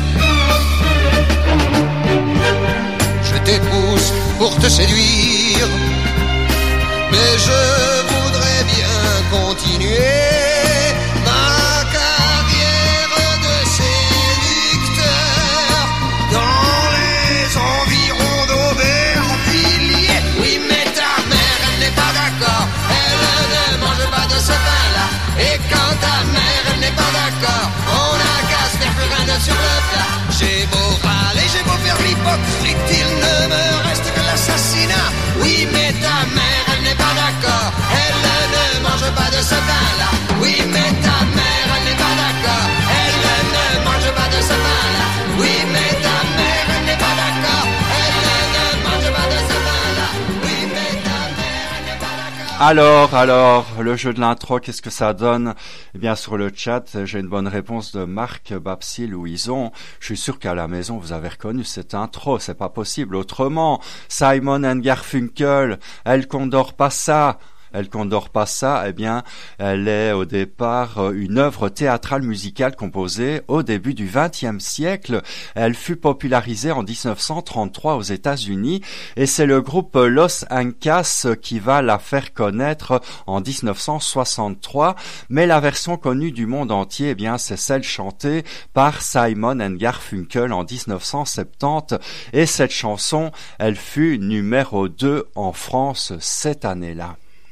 Je t'épouse pour te séduire, mais je voudrais bien continuer ma carrière de séducteur dans les environs d'Aubervilliers. Oui, mais ta mère, elle n'est pas d'accord. Elle ne mange pas de ce pain-là. Et quand ta mère, elle n'est pas d'accord, on n'a qu'à se faire cuire un œuf sur le plat. J'ai beau râler, j'ai beau faire l'hypocrite, il ne me reste que l'assassinat. Oui, mais ta mère, elle n'est pas d'accord. Elle ne mange pas de ce pain-là. Oui, mais ta mère, elle n'est pas d'accord. Elle ne mange pas de ce pain-là. Oui, mais ta mère, elle n'est pas d'accord. Elle ne mange pas de ce pain-là. Oui, mais ta mère, elle n'est pas d'accord. Alors, le jeu de l'intro, qu'est-ce que ça donne? Eh bien, sur le chat, j'ai une bonne réponse de Marc, Babsi, Louison. Je suis sûr qu'à la maison, vous avez reconnu cette intro. C'est pas possible autrement. Simon and Garfunkel, El Condor Pasa. El Condor Pasa, eh bien, elle est au départ une œuvre théâtrale musicale composée au début du XXe siècle. Elle fut popularisée en 1933 aux États-Unis et c'est le groupe Los Incas qui va la faire connaître en 1963. Mais la version connue du monde entier, eh bien, c'est celle chantée par Simon and Garfunkel en 1970 et cette chanson, elle fut numéro 2 en France cette année-là.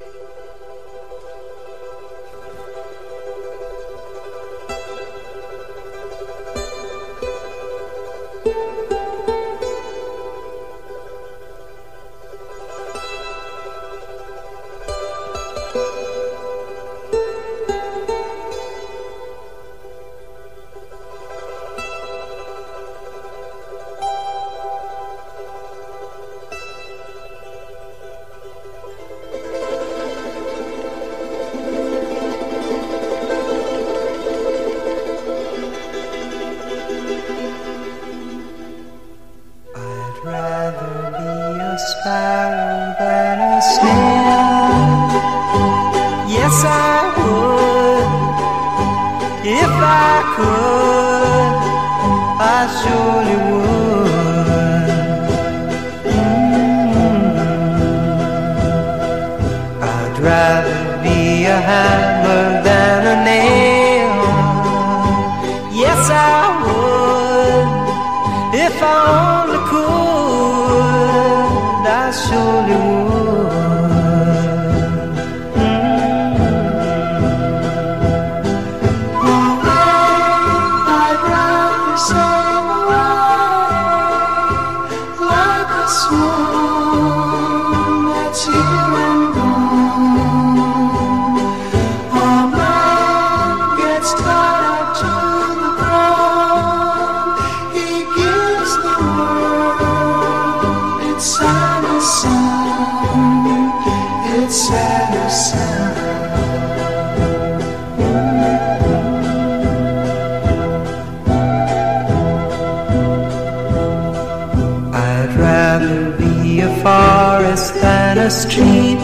Street.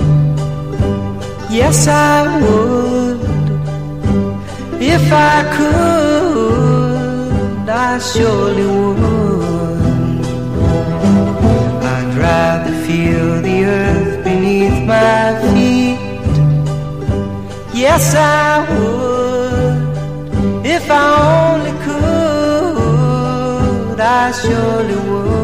Yes, I would if I could. I surely would. I'd rather feel the earth beneath my feet. Yes, I would. If I only could, I surely would.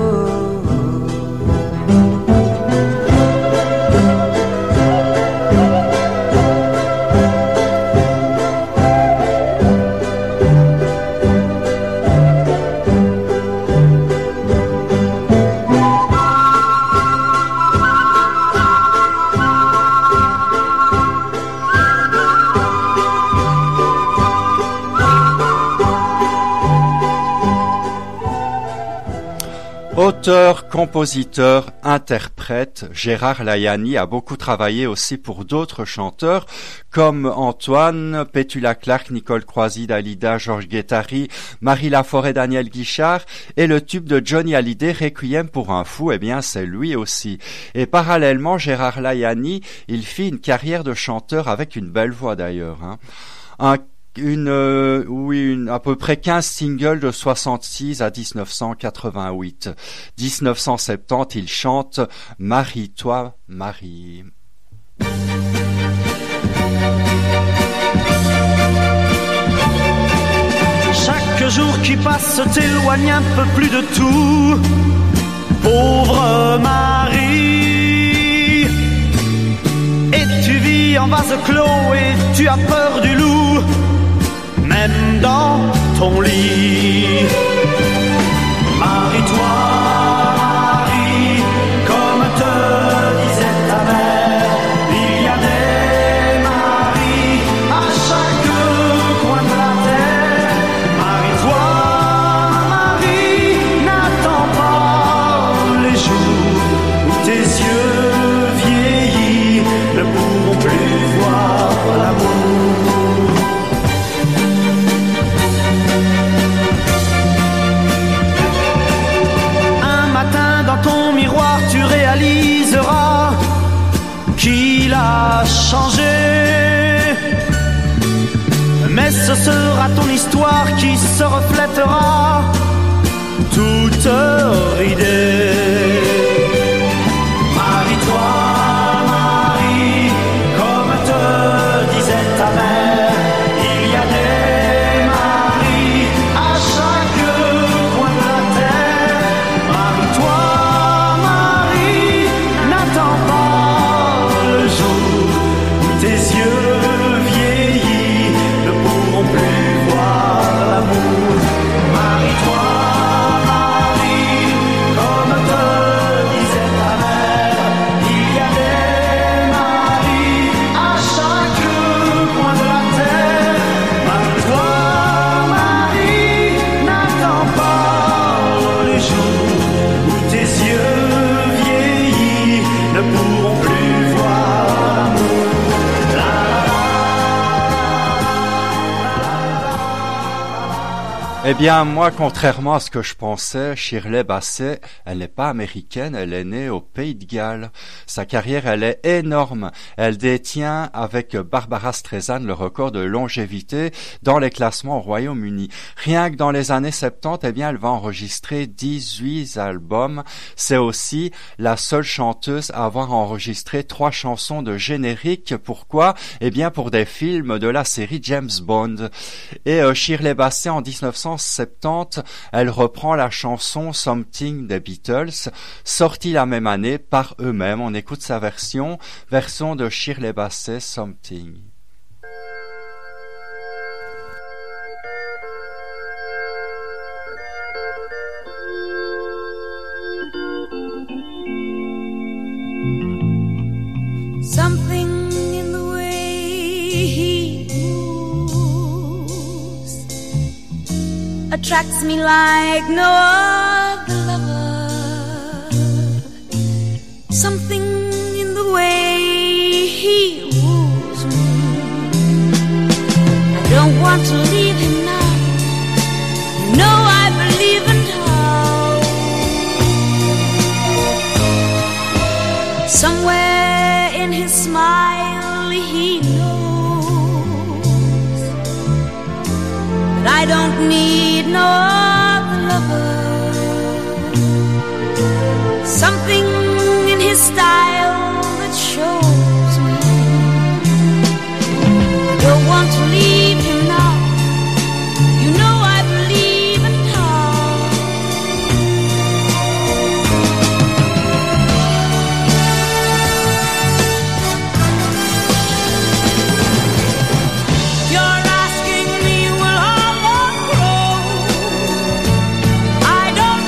Auteur, compositeur, interprète, Gérard Layani a beaucoup travaillé aussi pour d'autres chanteurs comme Antoine, Petula Clark, Nicole Croisy, Dalida, Georges Guettari, Marie Laforêt, Daniel Guichard et le tube de Johnny Hallyday, Requiem pour un fou, eh bien c'est lui aussi. Et parallèlement, Gérard Layani, il fit une carrière de chanteur avec une belle voix d'ailleurs. À peu près 15 singles de 66 à 1988. 1970, il chante Marie-toi, Marie. Chaque jour qui passe t'éloigne un peu plus de tout, pauvre Marie. Et tu vis en vase clos et tu as peur du loup, même dans ton lit. Marie-toi, Marie, comme te disait ta mère, il y a des maris à chaque coin de la terre. Marie-toi, Marie, n'attends pas les jours où tes yeux vieillis ne pourront plus voir l'amour. Tu réaliseras qu'il a changé, mais ce sera ton histoire qui se reflètera toute ridée. Marie-toi, Marie, comme te disait ta mère, il y a des maris à chaque coin de la terre. Marie-toi, tes yeux vieillis ne pourront plus voir l'amour. Marie-toi, Marie, comme te disait ta mère, il y a des maris à chaque coin de la terre. Marie-toi, Marie, n'attends pas les jours où tes yeux vieillis ne pourront plus voir l'amour. Eh bien, moi, contrairement à ce que je pensais, Shirley Bassey, elle n'est pas américaine, elle est née au Pays de Galles. Sa carrière, elle est énorme. Elle détient, avec Barbara Streisand, le record de longévité dans les classements au Royaume-Uni. Rien que dans les années 70, eh bien, elle va enregistrer 18 albums. C'est aussi la seule chanteuse à avoir enregistré 3 chansons de générique. Pourquoi? Eh bien, pour des films de la série James Bond. Et Shirley Bassey, en 1970, elle reprend la chanson Something des Beatles, sortie la même année par eux-mêmes. On écoute sa version de Shirley Bassey, Something. Something in the way he attracts me like no other lover. Something in the way he woos me. I don't want to leave him now. You know I believe in how. Somewhere in his smile he knows that I don't need no lover. Something in his style that shows me I don't want to leave him now. You know I believe in love. You're asking me will our love grow? I don't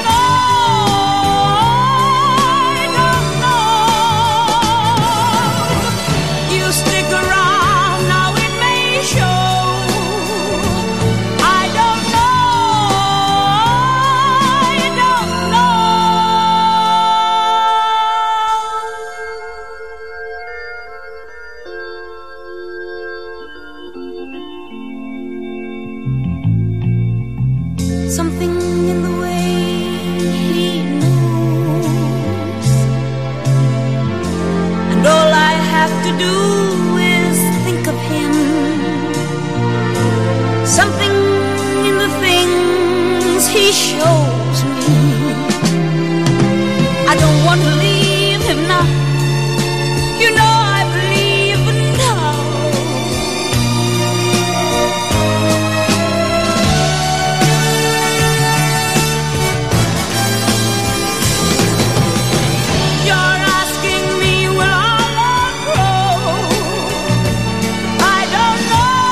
know. You stick around now, it may show. I don't know. Something in the way he moves, and all I have to do is think of him. Something in the things he shows me. I don't want to leave him now. You know I believe in love. You're asking me will our love grow? I don't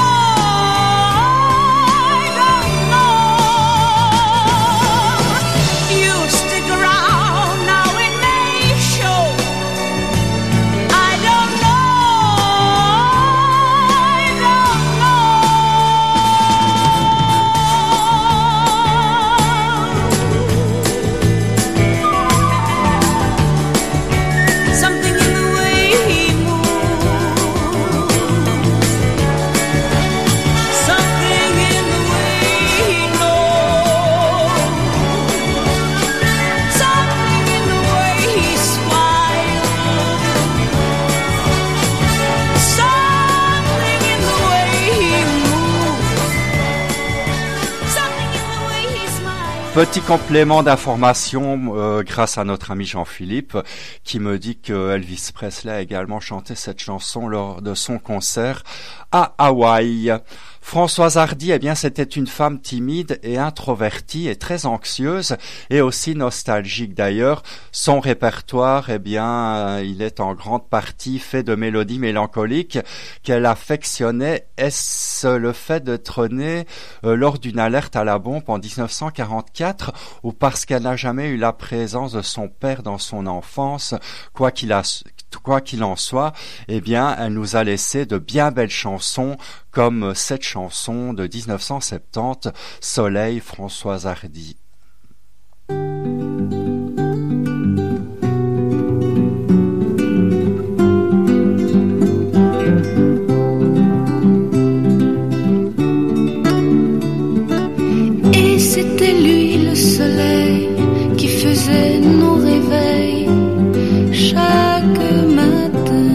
know. You stick around now, it may show. I don't know. Something in the way he moves. Something in the way he knows. Something in the way he smiles. Something in the way he moves. Something in the way he smiles. Petit complément d'information grâce à notre ami Jean-Philippe qui me dit que Elvis Presley a également chanté cette chanson lors de son concert à Hawaï. Françoise Hardy, eh bien, c'était une femme timide et introvertie et très anxieuse et aussi nostalgique d'ailleurs. Son répertoire, eh bien, il est en grande partie fait de mélodies mélancoliques qu'elle affectionnait. Est-ce le fait d'être née lors d'une alerte à la bombe en 1944 ou parce qu'elle n'a jamais eu la présence de son père dans son enfance? Quoi qu'il en soit, eh bien, elle nous a laissé de bien belles chansons comme cette chanson de 1970, Soleil, Françoise Hardy. Et c'était lui le soleil qui faisait nos réveils chaque matin.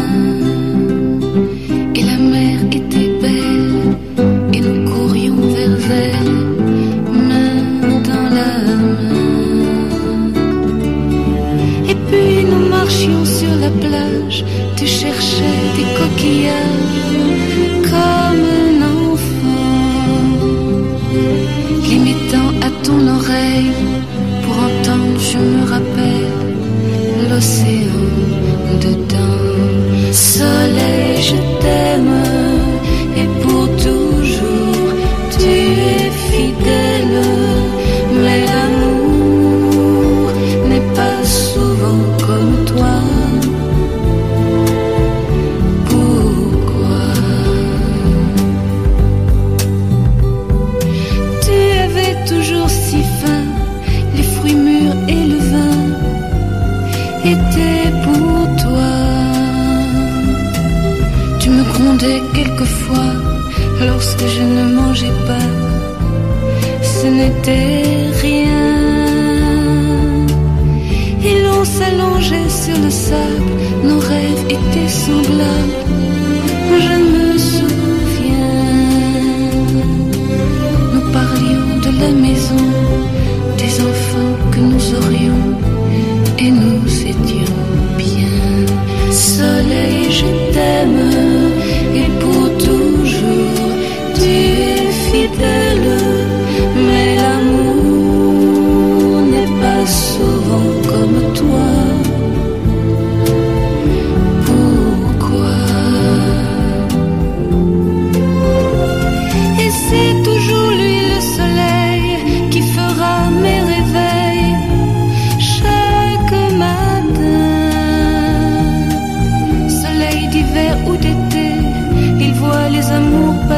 Et la mer était belle et nous courions vers elle, main dans la main. Et puis nous marchions sur la plage, tu cherchais des coquillages comme un enfant, les mettant à ton oreille pour entendre, je me rappelle, l'océan dedans. Soleil, je t'aime et pour toujours tu es fidèle. Mais l'amour n'est pas souvent comme toi. Pourquoi? Tu avais toujours si faim, les fruits mûrs et le vin étaient pour toi. Tu me grondais quelquefois lorsque je ne mangeais pas. Ce n'était rien. Et l'on s'allongeait sur le sable, nos rêves étaient semblables. Je me souviens, nous parlions de la maison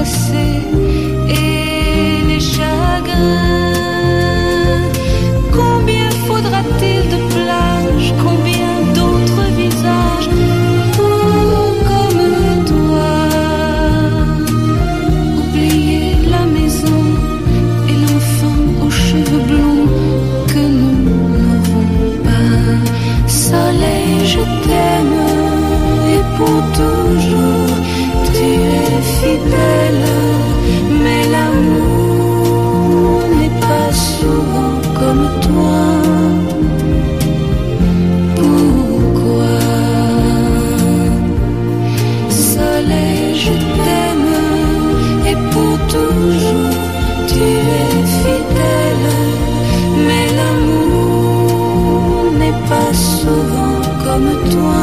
passé et les chagrins. Combien faudra-t-il de plages, combien d'autres visages pour comme toi oublier la maison et l'enfant aux cheveux blonds que nous n'aurons pas. Soleil, je t'aime et pour toujours tu es fidèle, mais l'amour n'est pas souvent comme toi. Pourquoi? Soleil, je t'aime et pour toujours tu es fidèle, mais l'amour n'est pas souvent comme toi.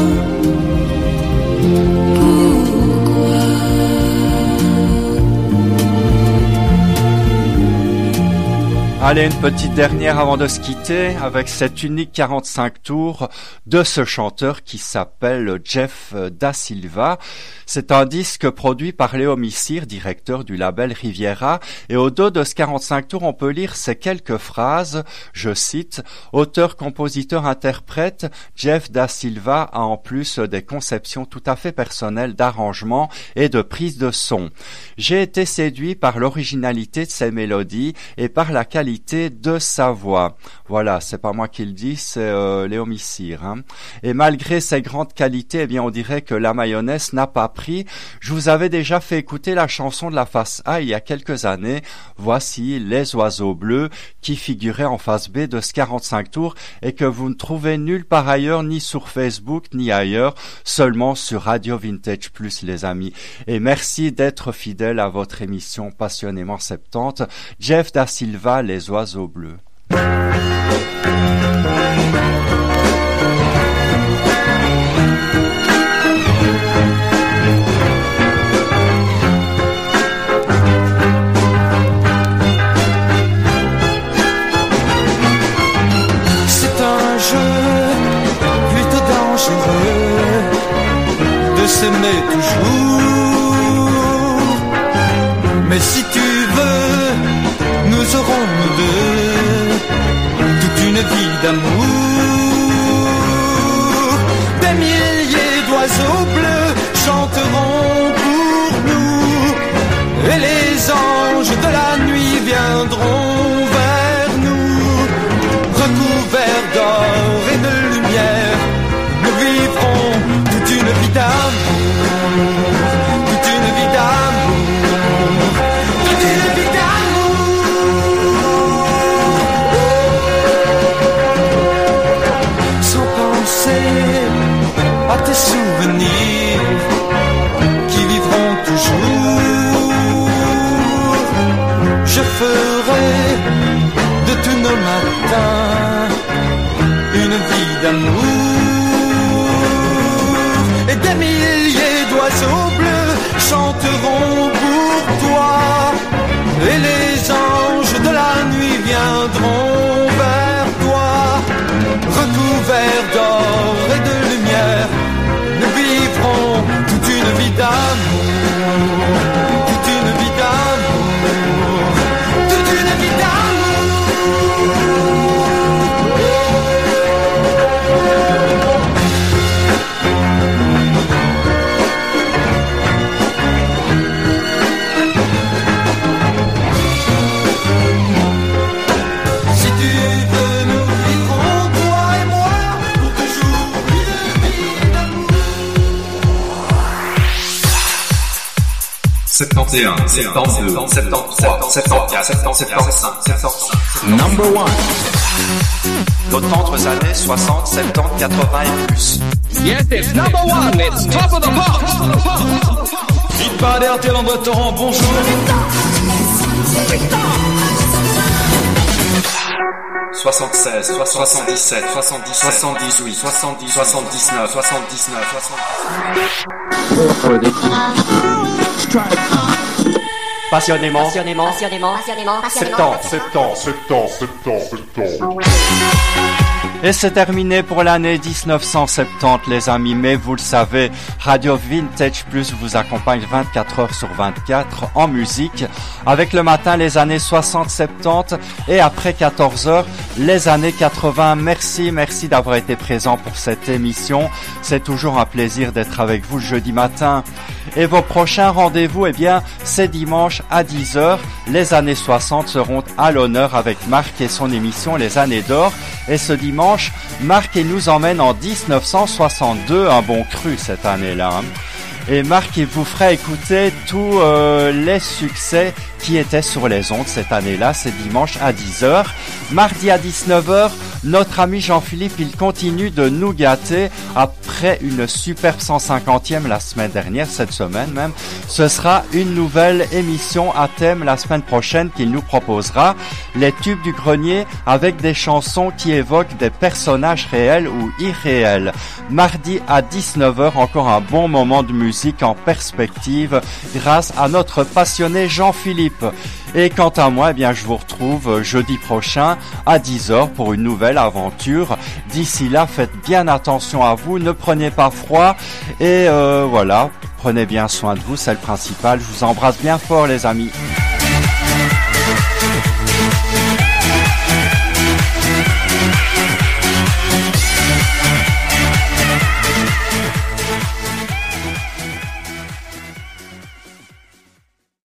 Allez, une petite dernière avant de se quitter avec cette unique 45 tours de ce chanteur qui s'appelle Jeff Da Silva. C'est un disque produit par Léo Missire, directeur du label Riviera, et au dos de ce 45 tours, on peut lire ces quelques phrases, je cite, « Auteur, compositeur, interprète, Jeff Da Silva a en plus des conceptions tout à fait personnelles d'arrangement et de prise de son. J'ai été séduit par l'originalité de ses mélodies et par la qualité de sa voix. » Voilà, c'est pas moi qui le dis, c'est Léo Missire. Hein. Et malgré ses grandes qualités, eh bien, on dirait que la mayonnaise n'a pas pris. Je vous avais déjà fait écouter la chanson de la face A il y a quelques années. Voici Les Oiseaux Bleus qui figurait en face B de ce 45 tours et que vous ne trouvez nulle part ailleurs, ni sur Facebook, ni ailleurs, seulement sur Radio Vintage Plus, les amis. Et merci d'être fidèle à votre émission Passionnément 70. Jeff Da Silva, Les Oiseaux Bleus. S'aimer toujours. Mais si tu veux, nous aurons nous deux toute une vie d'amour. Des milliers d'oiseaux bleus chanteront pour nous, et les anges de la nuit viendront vers nous, recouverts d'or et de lumière. Nous vivrons toute une vie d'amour, toute une vie d'amour, toute une vie d'amour. Sans penser à tes souvenirs qui vivront toujours, je ferai de tous nos matins une vie d'amour. Et des milliers d'oiseaux bleus chanteront pour toi, et les anges de la nuit viendront vers toi, recouverts d'or et de lumière. Nous vivrons toute une vie d'amour, toute une vie d'amour, toute une vie d'amour. Septante-et-un, 72, 73, 74, 75, 76. Number one. Notre années 60, 70, 80 et plus. Yes, it's number one. It's top of the pops. Vite pas RTL en breton, bonjour. 76, 77, 70, 78, 70, 79, 79, 70. Passionnément. 70. Et c'est terminé pour l'année 1970, les amis. Mais vous le savez, Radio Vintage Plus vous accompagne 24 heures sur 24 en musique. Avec le matin, les années 60-70 et après 14 heures, les années 80. Merci d'avoir été présent pour cette émission. C'est toujours un plaisir d'être avec vous le jeudi matin. Et vos prochains rendez-vous, eh bien, c'est dimanche à 10h. Les années 60 seront à l'honneur avec Marc et son émission Les Années d'Or. Et ce dimanche, Marc nous emmène en 1962, un bon cru cette année-là. Et Marc, il vous fera écouter tous les succès qui étaient sur les ondes cette année-là. C'est dimanche à 10h. Mardi à 19h, notre ami Jean-Philippe, il continue de nous gâter après une superbe 150e la semaine dernière, cette semaine même. Ce sera une nouvelle émission à thème la semaine prochaine qu'il nous proposera. Les tubes du grenier avec des chansons qui évoquent des personnages réels ou irréels. Mardi à 19h, encore un bon moment de musique en perspective grâce à notre passionné Jean-Philippe. Et quant à moi, eh bien, je vous retrouve jeudi prochain à 10h pour une nouvelle aventure. D'ici là, faites bien attention à vous, ne prenez pas froid et voilà, prenez bien soin de vous, c'est le principal. Je vous embrasse bien fort les amis.